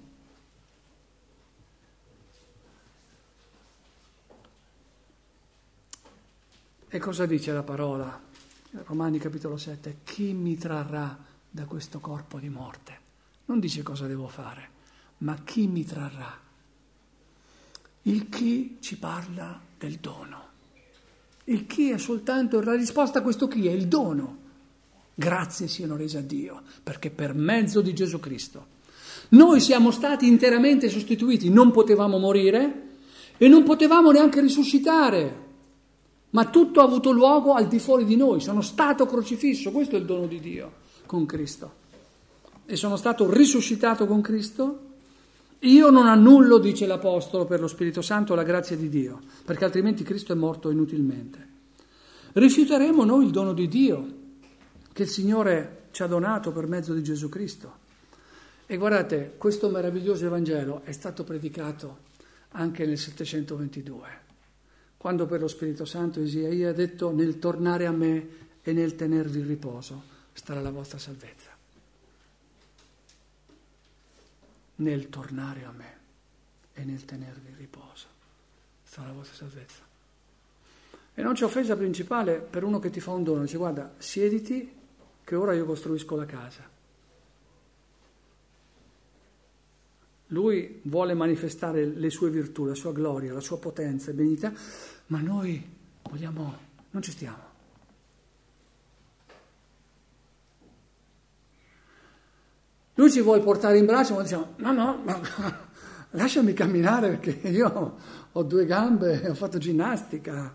E cosa dice la parola? Romani capitolo sette, chi mi trarrà da questo corpo di morte? Non dice cosa devo fare, ma chi mi trarrà? Il chi ci parla del dono. Il chi è soltanto, la risposta a questo chi è il dono. Grazie siano rese a Dio, perché per mezzo di Gesù Cristo noi siamo stati interamente sostituiti, non potevamo morire e non potevamo neanche risuscitare. Ma tutto ha avuto luogo al di fuori di noi, sono stato crocifisso, questo è il dono di Dio con Cristo. E sono stato risuscitato con Cristo. Io non annullo, dice l'Apostolo, per lo Spirito Santo la grazia di Dio, perché altrimenti Cristo è morto inutilmente. Rifiuteremo noi il dono di Dio che il Signore ci ha donato per mezzo di Gesù Cristo. E guardate, questo meraviglioso Evangelo è stato predicato anche nel settecentoventidue. Quando per lo Spirito Santo Isaia ha detto nel tornare a me e nel tenervi il riposo starà la vostra salvezza. Nel tornare a me e nel tenervi il riposo sarà la vostra salvezza. E non c'è offesa principale per uno che ti fa un dono, dice guarda, siediti che ora io costruisco la casa. Lui vuole manifestare le sue virtù, la sua gloria, la sua potenza e benignità, ma noi vogliamo, non ci stiamo. Lui ci vuole portare in braccio, ma diciamo, no, no, ma, lasciami camminare perché io ho due gambe, ho fatto ginnastica.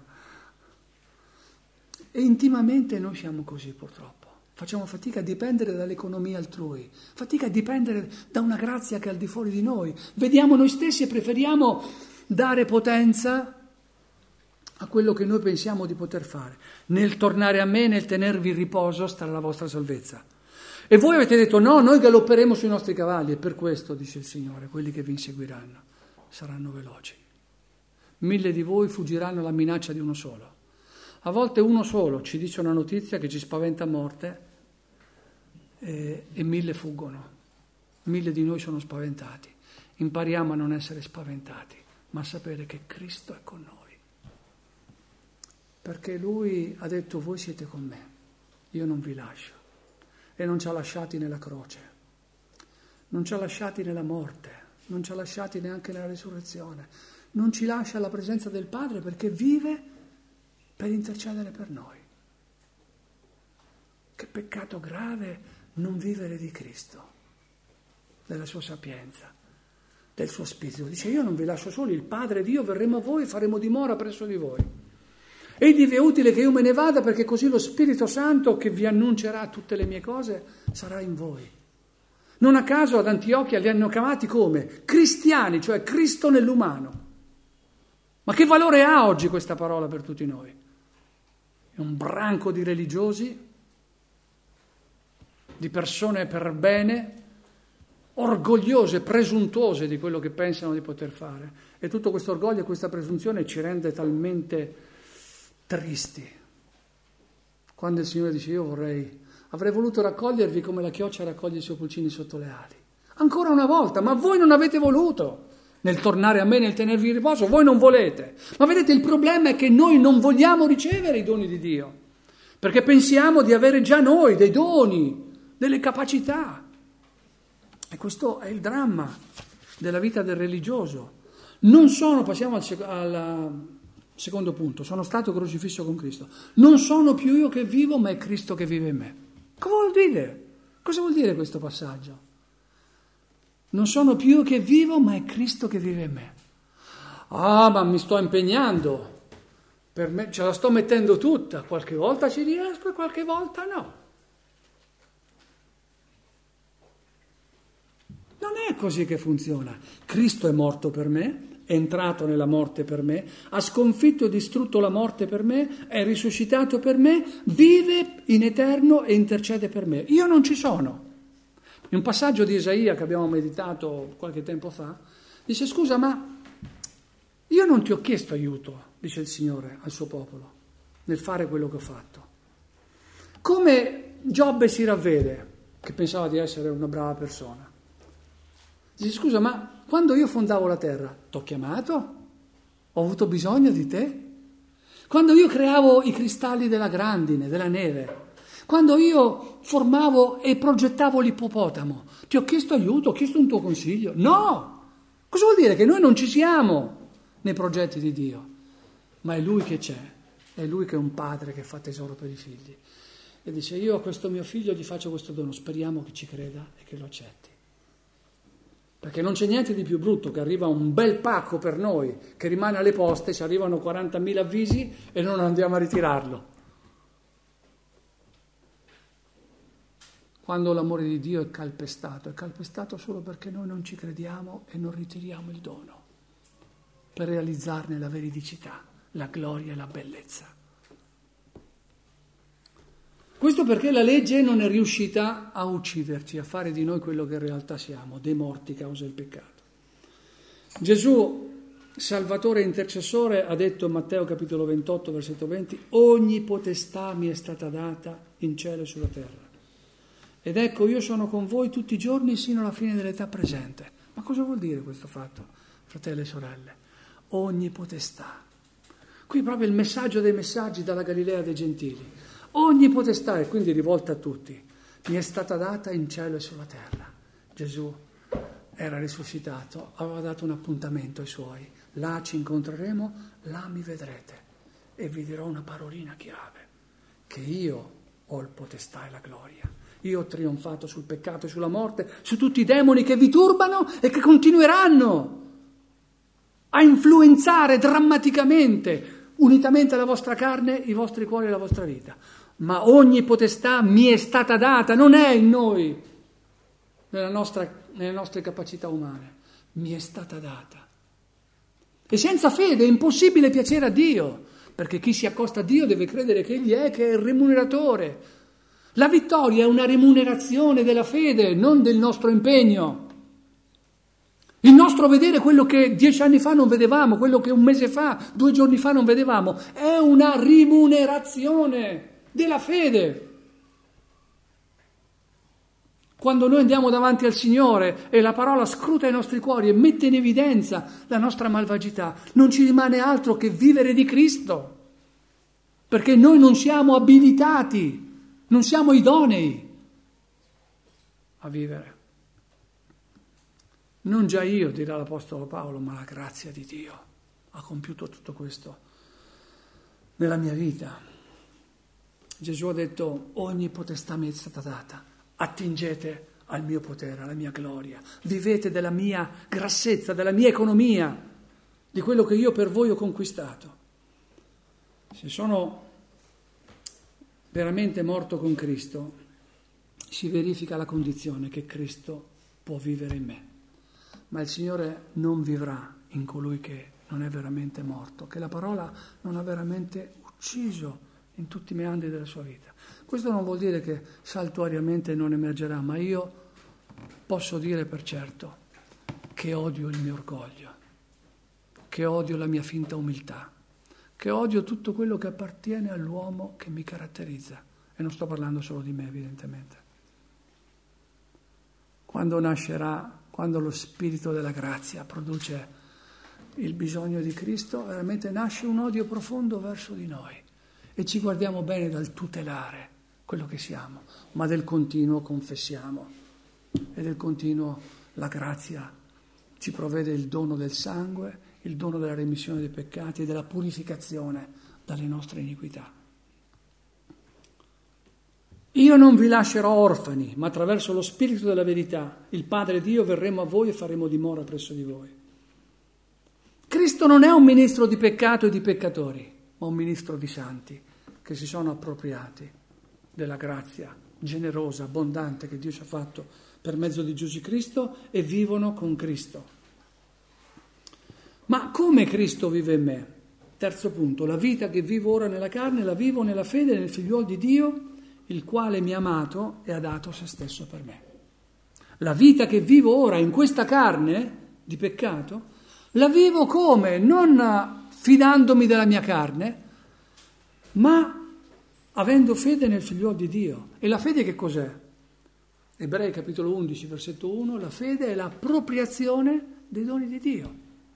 E intimamente noi siamo così purtroppo. Facciamo fatica a dipendere dall'economia altrui, fatica a dipendere da una grazia che è al di fuori di noi. Vediamo noi stessi e preferiamo dare potenza a quello che noi pensiamo di poter fare. Nel tornare a me, nel tenervi il riposo, starà la vostra salvezza. E voi avete detto no, noi galopperemo sui nostri cavalli, e per questo, dice il Signore, quelli che vi inseguiranno saranno veloci. Mille di voi fuggiranno alla minaccia di uno solo. A volte uno solo ci dice una notizia che ci spaventa a morte e, e mille fuggono. Mille di noi sono spaventati. Impariamo a non essere spaventati, ma a sapere che Cristo è con noi. Perché Lui ha detto voi siete con me, io non vi lascio. E non ci ha lasciati nella croce, non ci ha lasciati nella morte, non ci ha lasciati neanche nella risurrezione. Non ci lascia alla presenza del Padre perché vive per intercedere per noi. Che peccato grave non vivere di Cristo, della sua sapienza, del suo spirito. Dice: io non vi lascio soli, il Padre Dio verremo a voi e faremo dimora presso di voi. Egli vi è utile che io me ne vada, perché così lo Spirito Santo che vi annuncerà tutte le mie cose sarà in voi. Non a caso ad Antiochia li hanno chiamati come? Cristiani, cioè Cristo nell'umano. Ma che valore ha oggi questa parola per tutti noi? È un branco di religiosi, di persone per bene, orgogliose, presuntuose di quello che pensano di poter fare. E tutto questo orgoglio e questa presunzione ci rende talmente tristi. Quando il Signore dice: io vorrei, avrei voluto raccogliervi come la chioccia raccoglie i suoi pulcini sotto le ali. Ancora una volta, ma voi non avete voluto. Nel tornare a me, nel tenervi in riposo, voi non volete. Ma vedete, il problema è che noi non vogliamo ricevere i doni di Dio, perché pensiamo di avere già noi dei doni, delle capacità. E questo è il dramma della vita del religioso. Non sono, passiamo al, sec- al secondo punto, sono stato crocifisso con Cristo. Non sono più io che vivo, ma è Cristo che vive in me. Cosa vuol dire? Cosa vuol dire questo passaggio? Non sono più io che vivo, ma è Cristo che vive in me. Ah, ma mi sto impegnando, per me, ce la sto mettendo tutta, qualche volta ci riesco e qualche volta no. Non è così che funziona. Cristo è morto per me, è entrato nella morte per me, ha sconfitto e distrutto la morte per me, è risuscitato per me, vive in eterno e intercede per me. Io non ci sono. In un passaggio di Isaia che abbiamo meditato qualche tempo fa, dice: scusa, ma io non ti ho chiesto aiuto, dice il Signore al suo popolo, nel fare quello che ho fatto. Come Giobbe si ravvede, che pensava di essere una brava persona. Dice: scusa, ma quando io fondavo la terra, t'ho chiamato? Ho avuto bisogno di te? Quando io creavo i cristalli della grandine, della neve, quando io formavo e progettavo l'ippopotamo, ti ho chiesto aiuto, ho chiesto un tuo consiglio? No! Cosa vuol dire? Che noi non ci siamo nei progetti di Dio, ma è Lui che c'è, è Lui che è un padre che fa tesoro per i figli. E dice: io a questo mio figlio gli faccio questo dono, speriamo che ci creda e che lo accetti. Perché non c'è niente di più brutto che arriva un bel pacco per noi, che rimane alle poste, ci arrivano quarantamila avvisi e non andiamo a ritirarlo. Quando l'amore di Dio è calpestato, è calpestato solo perché noi non ci crediamo e non ritiriamo il dono per realizzarne la veridicità, la gloria e la bellezza. Questo perché la legge non è riuscita a ucciderci, a fare di noi quello che in realtà siamo, dei morti causa del peccato. Gesù, Salvatore e intercessore, ha detto in Matteo capitolo ventotto, versetto venti: ogni potestà mi è stata data in cielo e sulla terra. Ed ecco, io sono con voi tutti i giorni sino alla fine dell'età presente. Ma cosa vuol dire questo fatto, fratelli e sorelle? Ogni potestà. Qui proprio il messaggio dei messaggi dalla Galilea dei Gentili. Ogni potestà, e quindi rivolta a tutti, mi è stata data in cielo e sulla terra. Gesù era risuscitato, aveva dato un appuntamento ai suoi. Là ci incontreremo, là mi vedrete. E vi dirò una parolina chiave, che io ho il potestà e la gloria. Io ho trionfato sul peccato e sulla morte, su tutti i demoni che vi turbano e che continueranno a influenzare drammaticamente, unitamente alla vostra carne, i vostri cuori e la vostra vita. Ma ogni potestà mi è stata data, non è in noi, nella nostra, nelle nostre capacità umane, mi è stata data. E senza fede è impossibile piacere a Dio, perché chi si accosta a Dio deve credere che Egli è, che è il remuneratore. La vittoria è una remunerazione della fede, non del nostro impegno. Il nostro vedere quello che dieci anni fa non vedevamo, quello che un mese fa, due giorni fa non vedevamo, è una rimunerazione della fede. Quando noi andiamo davanti al Signore e la parola scruta i nostri cuori e mette in evidenza la nostra malvagità, non ci rimane altro che vivere di Cristo, perché noi non siamo abilitati, non siamo idonei a vivere. Non già io, dirà l'Apostolo Paolo, ma la grazia di Dio ha compiuto tutto questo nella mia vita. Gesù ha detto: ogni potestà mi è stata data, attingete al mio potere, alla mia gloria, vivete della mia grassezza, della mia economia, di quello che io per voi ho conquistato. Se sono veramente morto con Cristo, si verifica la condizione che Cristo può vivere in me. Ma il Signore non vivrà in colui che non è veramente morto, che la parola non ha veramente ucciso in tutti i meandri della sua vita. Questo non vuol dire che saltuariamente non emergerà, ma io posso dire per certo che odio il mio orgoglio, che odio la mia finta umiltà, che odio tutto quello che appartiene all'uomo che mi caratterizza. E non sto parlando solo di me, evidentemente. Quando nascerà, quando lo Spirito della grazia produce il bisogno di Cristo, veramente nasce un odio profondo verso di noi e ci guardiamo bene dal tutelare quello che siamo, ma del continuo confessiamo e del continuo la grazia ci provvede il dono del sangue, il dono della remissione dei peccati e della purificazione dalle nostre iniquità. Io non vi lascerò orfani, ma attraverso lo Spirito della verità, il Padre Dio, verremo a voi e faremo dimora presso di voi. Cristo non è un ministro di peccato e di peccatori, ma un ministro di santi che si sono appropriati della grazia generosa, abbondante che Dio ci ha fatto per mezzo di Gesù Cristo e vivono con Cristo. Ma come Cristo vive in me? Terzo punto, la vita che vivo ora nella carne la vivo nella fede nel Figliuolo di Dio, il quale mi ha amato e ha dato se stesso per me. La vita che vivo ora in questa carne di peccato, la vivo come? Non fidandomi della mia carne, ma avendo fede nel Figliuolo di Dio. E la fede che cos'è? Ebrei capitolo undici, versetto uno, la fede è l'appropriazione dei doni di Dio.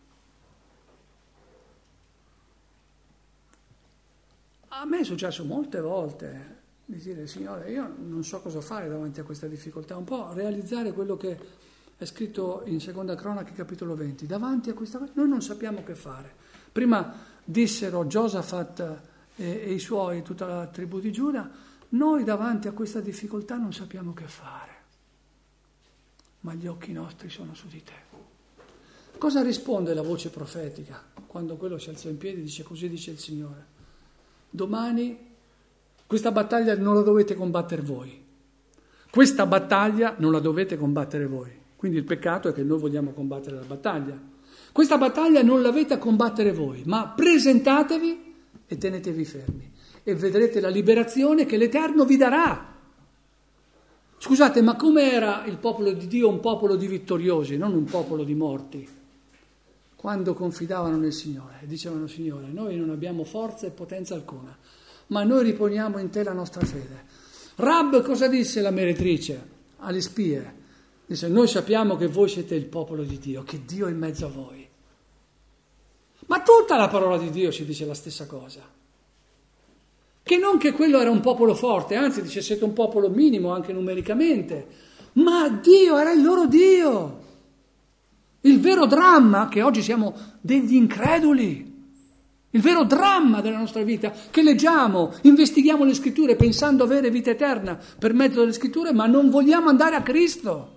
A me è successo molte volte di dire, Signore, io non so cosa fare davanti a questa difficoltà, un po' realizzare quello che è scritto in Seconda Cronache capitolo venti, davanti a questa cosa noi non sappiamo che fare. Prima dissero Giosafat e, e i suoi, tutta la tribù di Giuda, noi davanti a questa difficoltà non sappiamo che fare, ma gli occhi nostri sono su di te. Cosa risponde la voce profetica quando quello si alzò in piedi e dice, così dice il Signore, domani questa battaglia non la dovete combattere voi, questa battaglia non la dovete combattere voi. Quindi il peccato è che noi vogliamo combattere la battaglia. Questa battaglia non l'avete a combattere voi, ma presentatevi e tenetevi fermi e vedrete la liberazione che l'Eterno vi darà. Scusate, ma come era il popolo di Dio? Un popolo di vittoriosi, non un popolo di morti. Quando confidavano nel Signore, dicevano, Signore, noi non abbiamo forza e potenza alcuna, ma noi riponiamo in te la nostra fede. Rab cosa disse la meretrice alle spie? Dice, noi sappiamo che voi siete il popolo di Dio, che Dio è in mezzo a voi. Ma tutta la parola di Dio ci dice la stessa cosa. Che non che quello era un popolo forte, anzi dice siete un popolo minimo anche numericamente, ma Dio era il loro Dio. Il vero dramma, che oggi siamo degli increduli, il vero dramma della nostra vita, che leggiamo, investighiamo le scritture pensando avere vita eterna per mezzo delle scritture, ma non vogliamo andare a Cristo.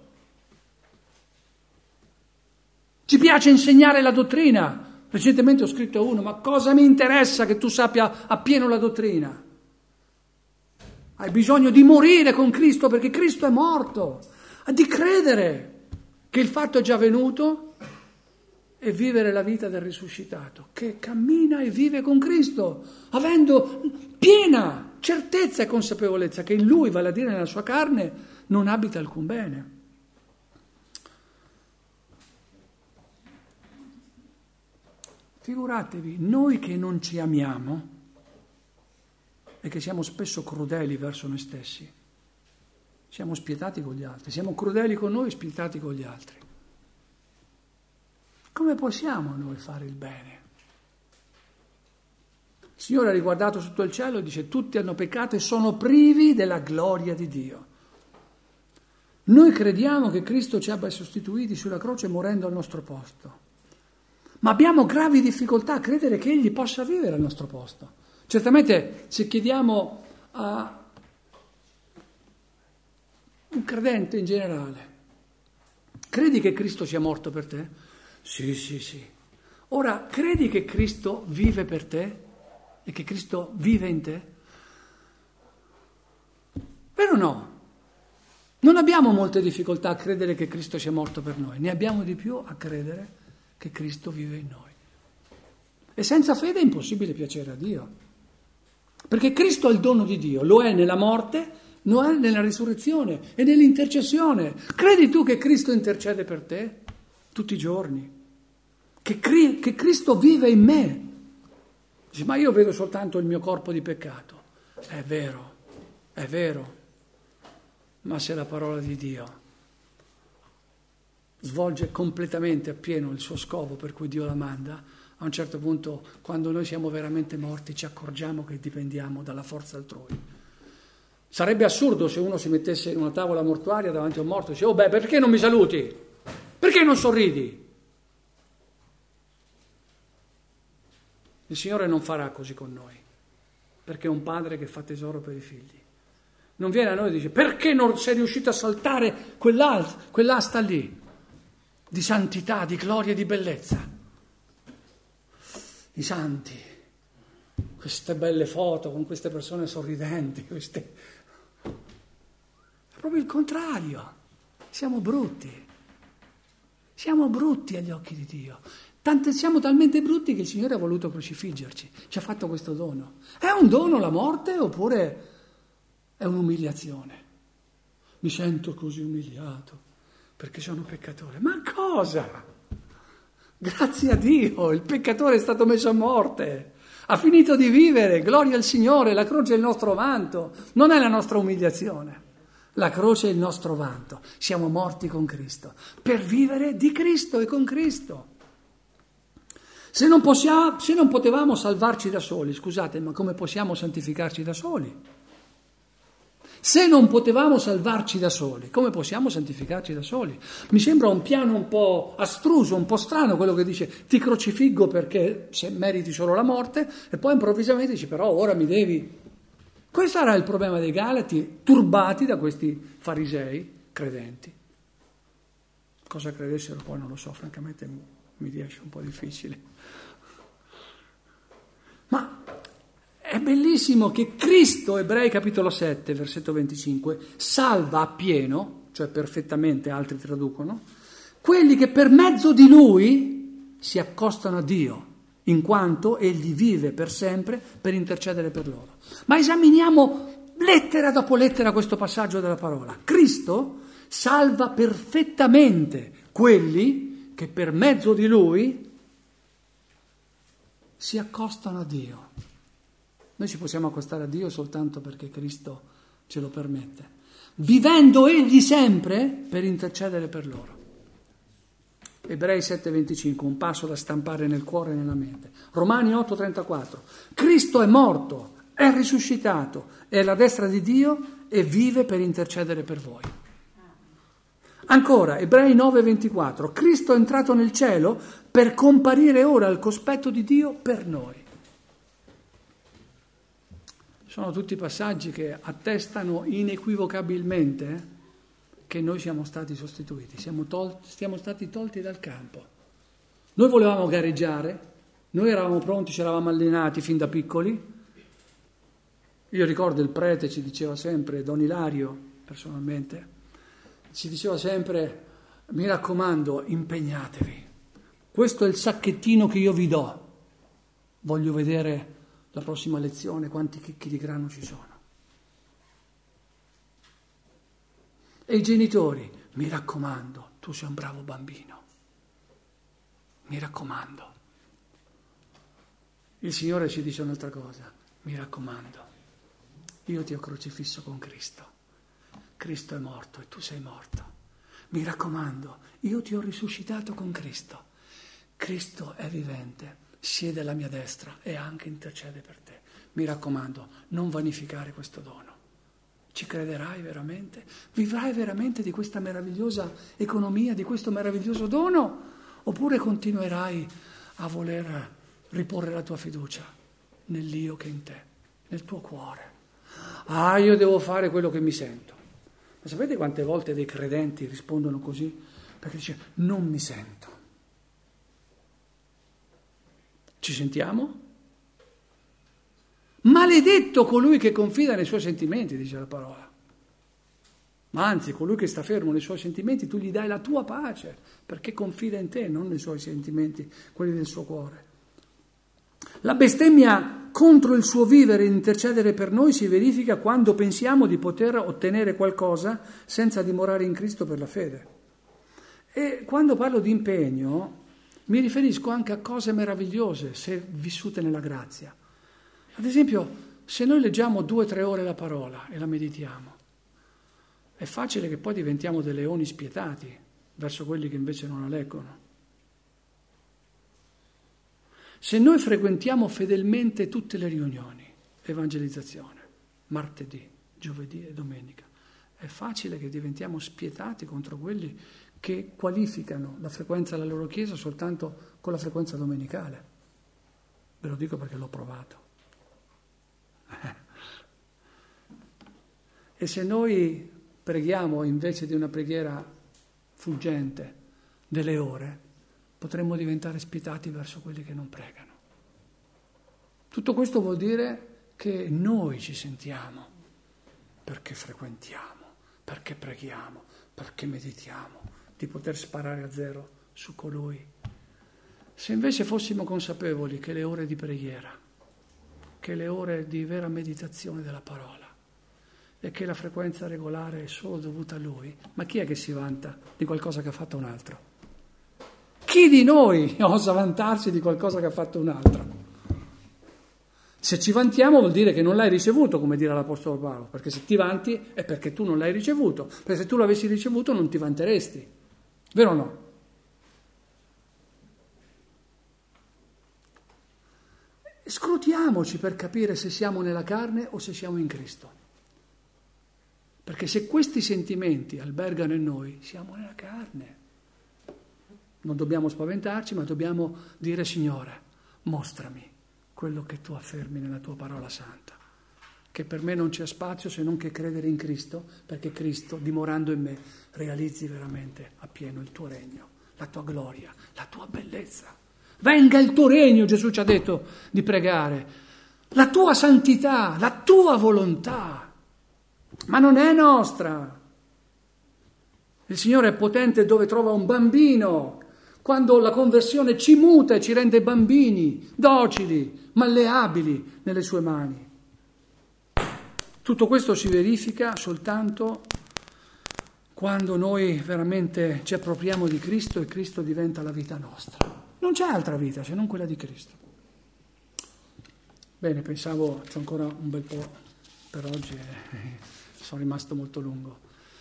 Ci piace insegnare la dottrina. Recentemente ho scritto a uno, ma cosa mi interessa che tu sappia appieno la dottrina? Hai bisogno di morire con Cristo perché Cristo è morto, di credere che il fatto è già venuto e vivere la vita del risuscitato, che cammina e vive con Cristo, avendo piena certezza e consapevolezza che in Lui, vale a dire nella sua carne, non abita alcun bene. Figuratevi, noi che non ci amiamo e che siamo spesso crudeli verso noi stessi, siamo spietati con gli altri, siamo crudeli con noi e spietati con gli altri. Come possiamo noi fare il bene? Il Signore ha riguardato sotto il cielo e dice tutti hanno peccato e sono privi della gloria di Dio. Noi crediamo che Cristo ci abbia sostituiti sulla croce morendo al nostro posto. Ma abbiamo gravi difficoltà a credere che Egli possa vivere al nostro posto. Certamente se chiediamo a un credente in generale, credi che Cristo sia morto per te? Sì, sì, sì. Ora, credi che Cristo vive per te e che Cristo vive in te? Vero o no? Non abbiamo molte difficoltà a credere che Cristo sia morto per noi, ne abbiamo di più a credere che Cristo vive in noi. E senza fede è impossibile piacere a Dio, perché Cristo è il dono di Dio, lo è nella morte, lo è nella risurrezione e nell'intercessione. Credi tu che Cristo intercede per te tutti i giorni? Che, cri- che Cristo vive in me? Dici, ma io vedo soltanto il mio corpo di peccato. È vero, è vero. Ma se la parola di Dio svolge completamente appieno il suo scopo per cui Dio la manda, a un certo punto, quando noi siamo veramente morti, ci accorgiamo che dipendiamo dalla forza altrui. Sarebbe assurdo se uno si mettesse in una tavola mortuaria davanti a un morto e dice, oh beh, perché non mi saluti? Perché non sorridi? Il Signore non farà così con noi, perché è un padre che fa tesoro per i figli. Non viene a noi e dice, perché non sei riuscito a saltare quell'asta lì, di santità, di gloria e di bellezza? I santi, queste belle foto con queste persone sorridenti, queste... È proprio il contrario, siamo brutti, siamo brutti agli occhi di Dio. Tante, siamo talmente brutti che il Signore ha voluto crocifiggerci, ci ha fatto questo dono. È un dono la morte oppure è un'umiliazione? Mi sento così umiliato perché sono peccatore. Ma cosa? Grazie a Dio, il peccatore è stato messo a morte, ha finito di vivere, gloria al Signore, la croce è il nostro vanto, non è la nostra umiliazione, la croce è il nostro vanto, siamo morti con Cristo, per vivere di Cristo e con Cristo. Se non, possiamo, se non potevamo salvarci da soli, scusate, ma come possiamo santificarci da soli? Se non potevamo salvarci da soli, come possiamo santificarci da soli? Mi sembra un piano un po' astruso, un po' strano quello che dice ti crocifiggo perché se meriti solo la morte e poi improvvisamente dici però ora mi devi... Questo era il problema dei Galati, turbati da questi farisei credenti. Cosa credessero poi non lo so, francamente mi riesce un po' difficile. Ma... è bellissimo che Cristo, Ebrei capitolo sette, versetto venticinque, salva appieno, cioè perfettamente, altri traducono, quelli che per mezzo di Lui si accostano a Dio, in quanto Egli vive per sempre per intercedere per loro. Ma esaminiamo lettera dopo lettera questo passaggio della parola. Cristo salva perfettamente quelli che per mezzo di Lui si accostano a Dio. Noi ci possiamo accostare a Dio soltanto perché Cristo ce lo permette, vivendo Egli sempre per intercedere per loro. Ebrei sette venticinque, un passo da stampare nel cuore e nella mente. Romani otto trentaquattro, Cristo è morto, è risuscitato, è alla destra di Dio e vive per intercedere per voi. Ancora, Ebrei nove ventiquattro, Cristo è entrato nel cielo per comparire ora al cospetto di Dio per noi. Sono tutti passaggi che attestano inequivocabilmente che noi siamo stati sostituiti, siamo, tolti, siamo stati tolti dal campo. Noi volevamo gareggiare, noi eravamo pronti, ci eravamo allenati fin da piccoli. Io ricordo il prete ci diceva sempre, Don Ilario personalmente, ci diceva sempre, mi raccomando, impegnatevi. Questo è il sacchettino che io vi do. Voglio vedere la prossima lezione quanti chicchi di grano ci sono. E i genitori, mi raccomando, tu sei un bravo bambino. Mi raccomando. Il Signore ci dice un'altra cosa, mi raccomando, io ti ho crocifisso con Cristo. Cristo è morto e tu sei morto. Mi raccomando, io ti ho risuscitato con Cristo. Cristo è vivente, siede alla mia destra e anche intercede per te. Mi raccomando, non vanificare questo dono. Ci crederai veramente? Vivrai veramente di questa meravigliosa economia, di questo meraviglioso dono? Oppure continuerai a voler riporre la tua fiducia nell'io che è in te, nel tuo cuore? Ah, io devo fare quello che mi sento. Ma sapete quante volte dei credenti rispondono così? Perché dice, non mi sento. Ci sentiamo? Maledetto colui che confida nei suoi sentimenti, dice la parola. Ma anzi, colui che sta fermo nei suoi sentimenti, tu gli dai la tua pace, perché confida in te, non nei suoi sentimenti, quelli del suo cuore. La bestemmia contro il suo vivere e intercedere per noi si verifica quando pensiamo di poter ottenere qualcosa senza dimorare in Cristo per la fede. E quando parlo di impegno, mi riferisco anche a cose meravigliose se vissute nella grazia. Ad esempio, se noi leggiamo due o tre ore la parola e la meditiamo, è facile che poi diventiamo dei leoni spietati verso quelli che invece non la leggono. Se noi frequentiamo fedelmente tutte le riunioni, evangelizzazione, martedì, giovedì e domenica, è facile che diventiamo spietati contro quelli che qualificano la frequenza della loro chiesa soltanto con la frequenza domenicale. Ve lo dico perché l'ho provato. E se noi preghiamo invece di una preghiera fuggente delle ore, potremmo diventare spietati verso quelli che non pregano. Tutto questo vuol dire che noi ci sentiamo perché frequentiamo, perché preghiamo, perché meditiamo, di poter sparare a zero su colui. Se invece fossimo consapevoli che le ore di preghiera, che le ore di vera meditazione della parola e che la frequenza regolare è solo dovuta a Lui, ma chi è che si vanta di qualcosa che ha fatto un altro? Chi di noi osa vantarsi di qualcosa che ha fatto un altro? Se ci vantiamo vuol dire che non l'hai ricevuto, come dirà l'Apostolo Paolo, perché se ti vanti è perché tu non l'hai ricevuto, perché se tu l'avessi ricevuto non ti vanteresti, vero o no? Scrutiamoci per capire se siamo nella carne o se siamo in Cristo, perché se questi sentimenti albergano in noi, siamo nella carne. Non dobbiamo spaventarci, ma dobbiamo dire, Signore, mostrami quello che tu affermi nella tua parola santa, che per me non c'è spazio se non che credere in Cristo, perché Cristo, dimorando in me, realizzi veramente appieno il tuo regno, la tua gloria, la tua bellezza. Venga il tuo regno, Gesù ci ha detto di pregare, la tua santità, la tua volontà, ma non è nostra. Il Signore è potente dove trova un bambino, quando la conversione ci muta e ci rende bambini, docili, malleabili nelle sue mani. Tutto questo si verifica soltanto quando noi veramente ci appropriamo di Cristo e Cristo diventa la vita nostra. Non c'è altra vita se non quella di Cristo. Bene, pensavo, c'ho ancora un bel po' per oggi, eh, sono rimasto molto lungo.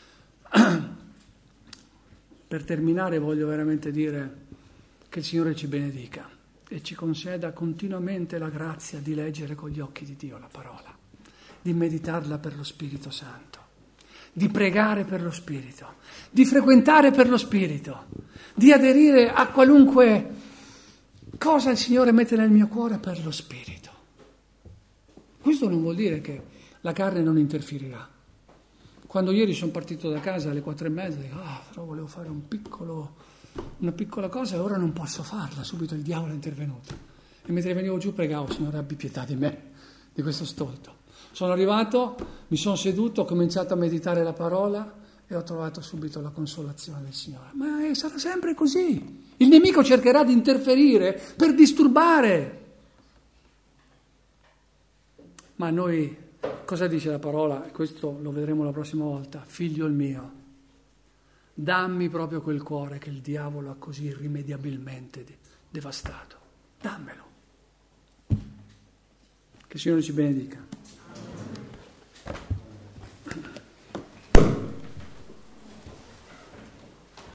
Per terminare voglio veramente dire che il Signore ci benedica e ci conceda continuamente la grazia di leggere con gli occhi di Dio la parola, di meditarla per lo Spirito Santo, di pregare per lo Spirito, di frequentare per lo Spirito, di aderire a qualunque cosa il Signore mette nel mio cuore per lo Spirito. Questo non vuol dire che la carne non interferirà. Quando ieri sono partito da casa alle quattro e mezza, dico, ah, però volevo fare un piccolo, una piccola cosa e ora non posso farla, subito il diavolo è intervenuto. E mentre venivo giù pregavo, Signore, abbi pietà di me, di questo stolto. Sono arrivato, mi sono seduto, ho cominciato a meditare la parola e ho trovato subito la consolazione del Signore. Ma eh, sarà sempre così. Il nemico cercherà di interferire per disturbare. Ma noi, cosa dice la parola? Questo lo vedremo la prossima volta. Figlio mio, dammi proprio quel cuore che il diavolo ha così irrimediabilmente devastato. Dammelo. Che il Signore ci benedica.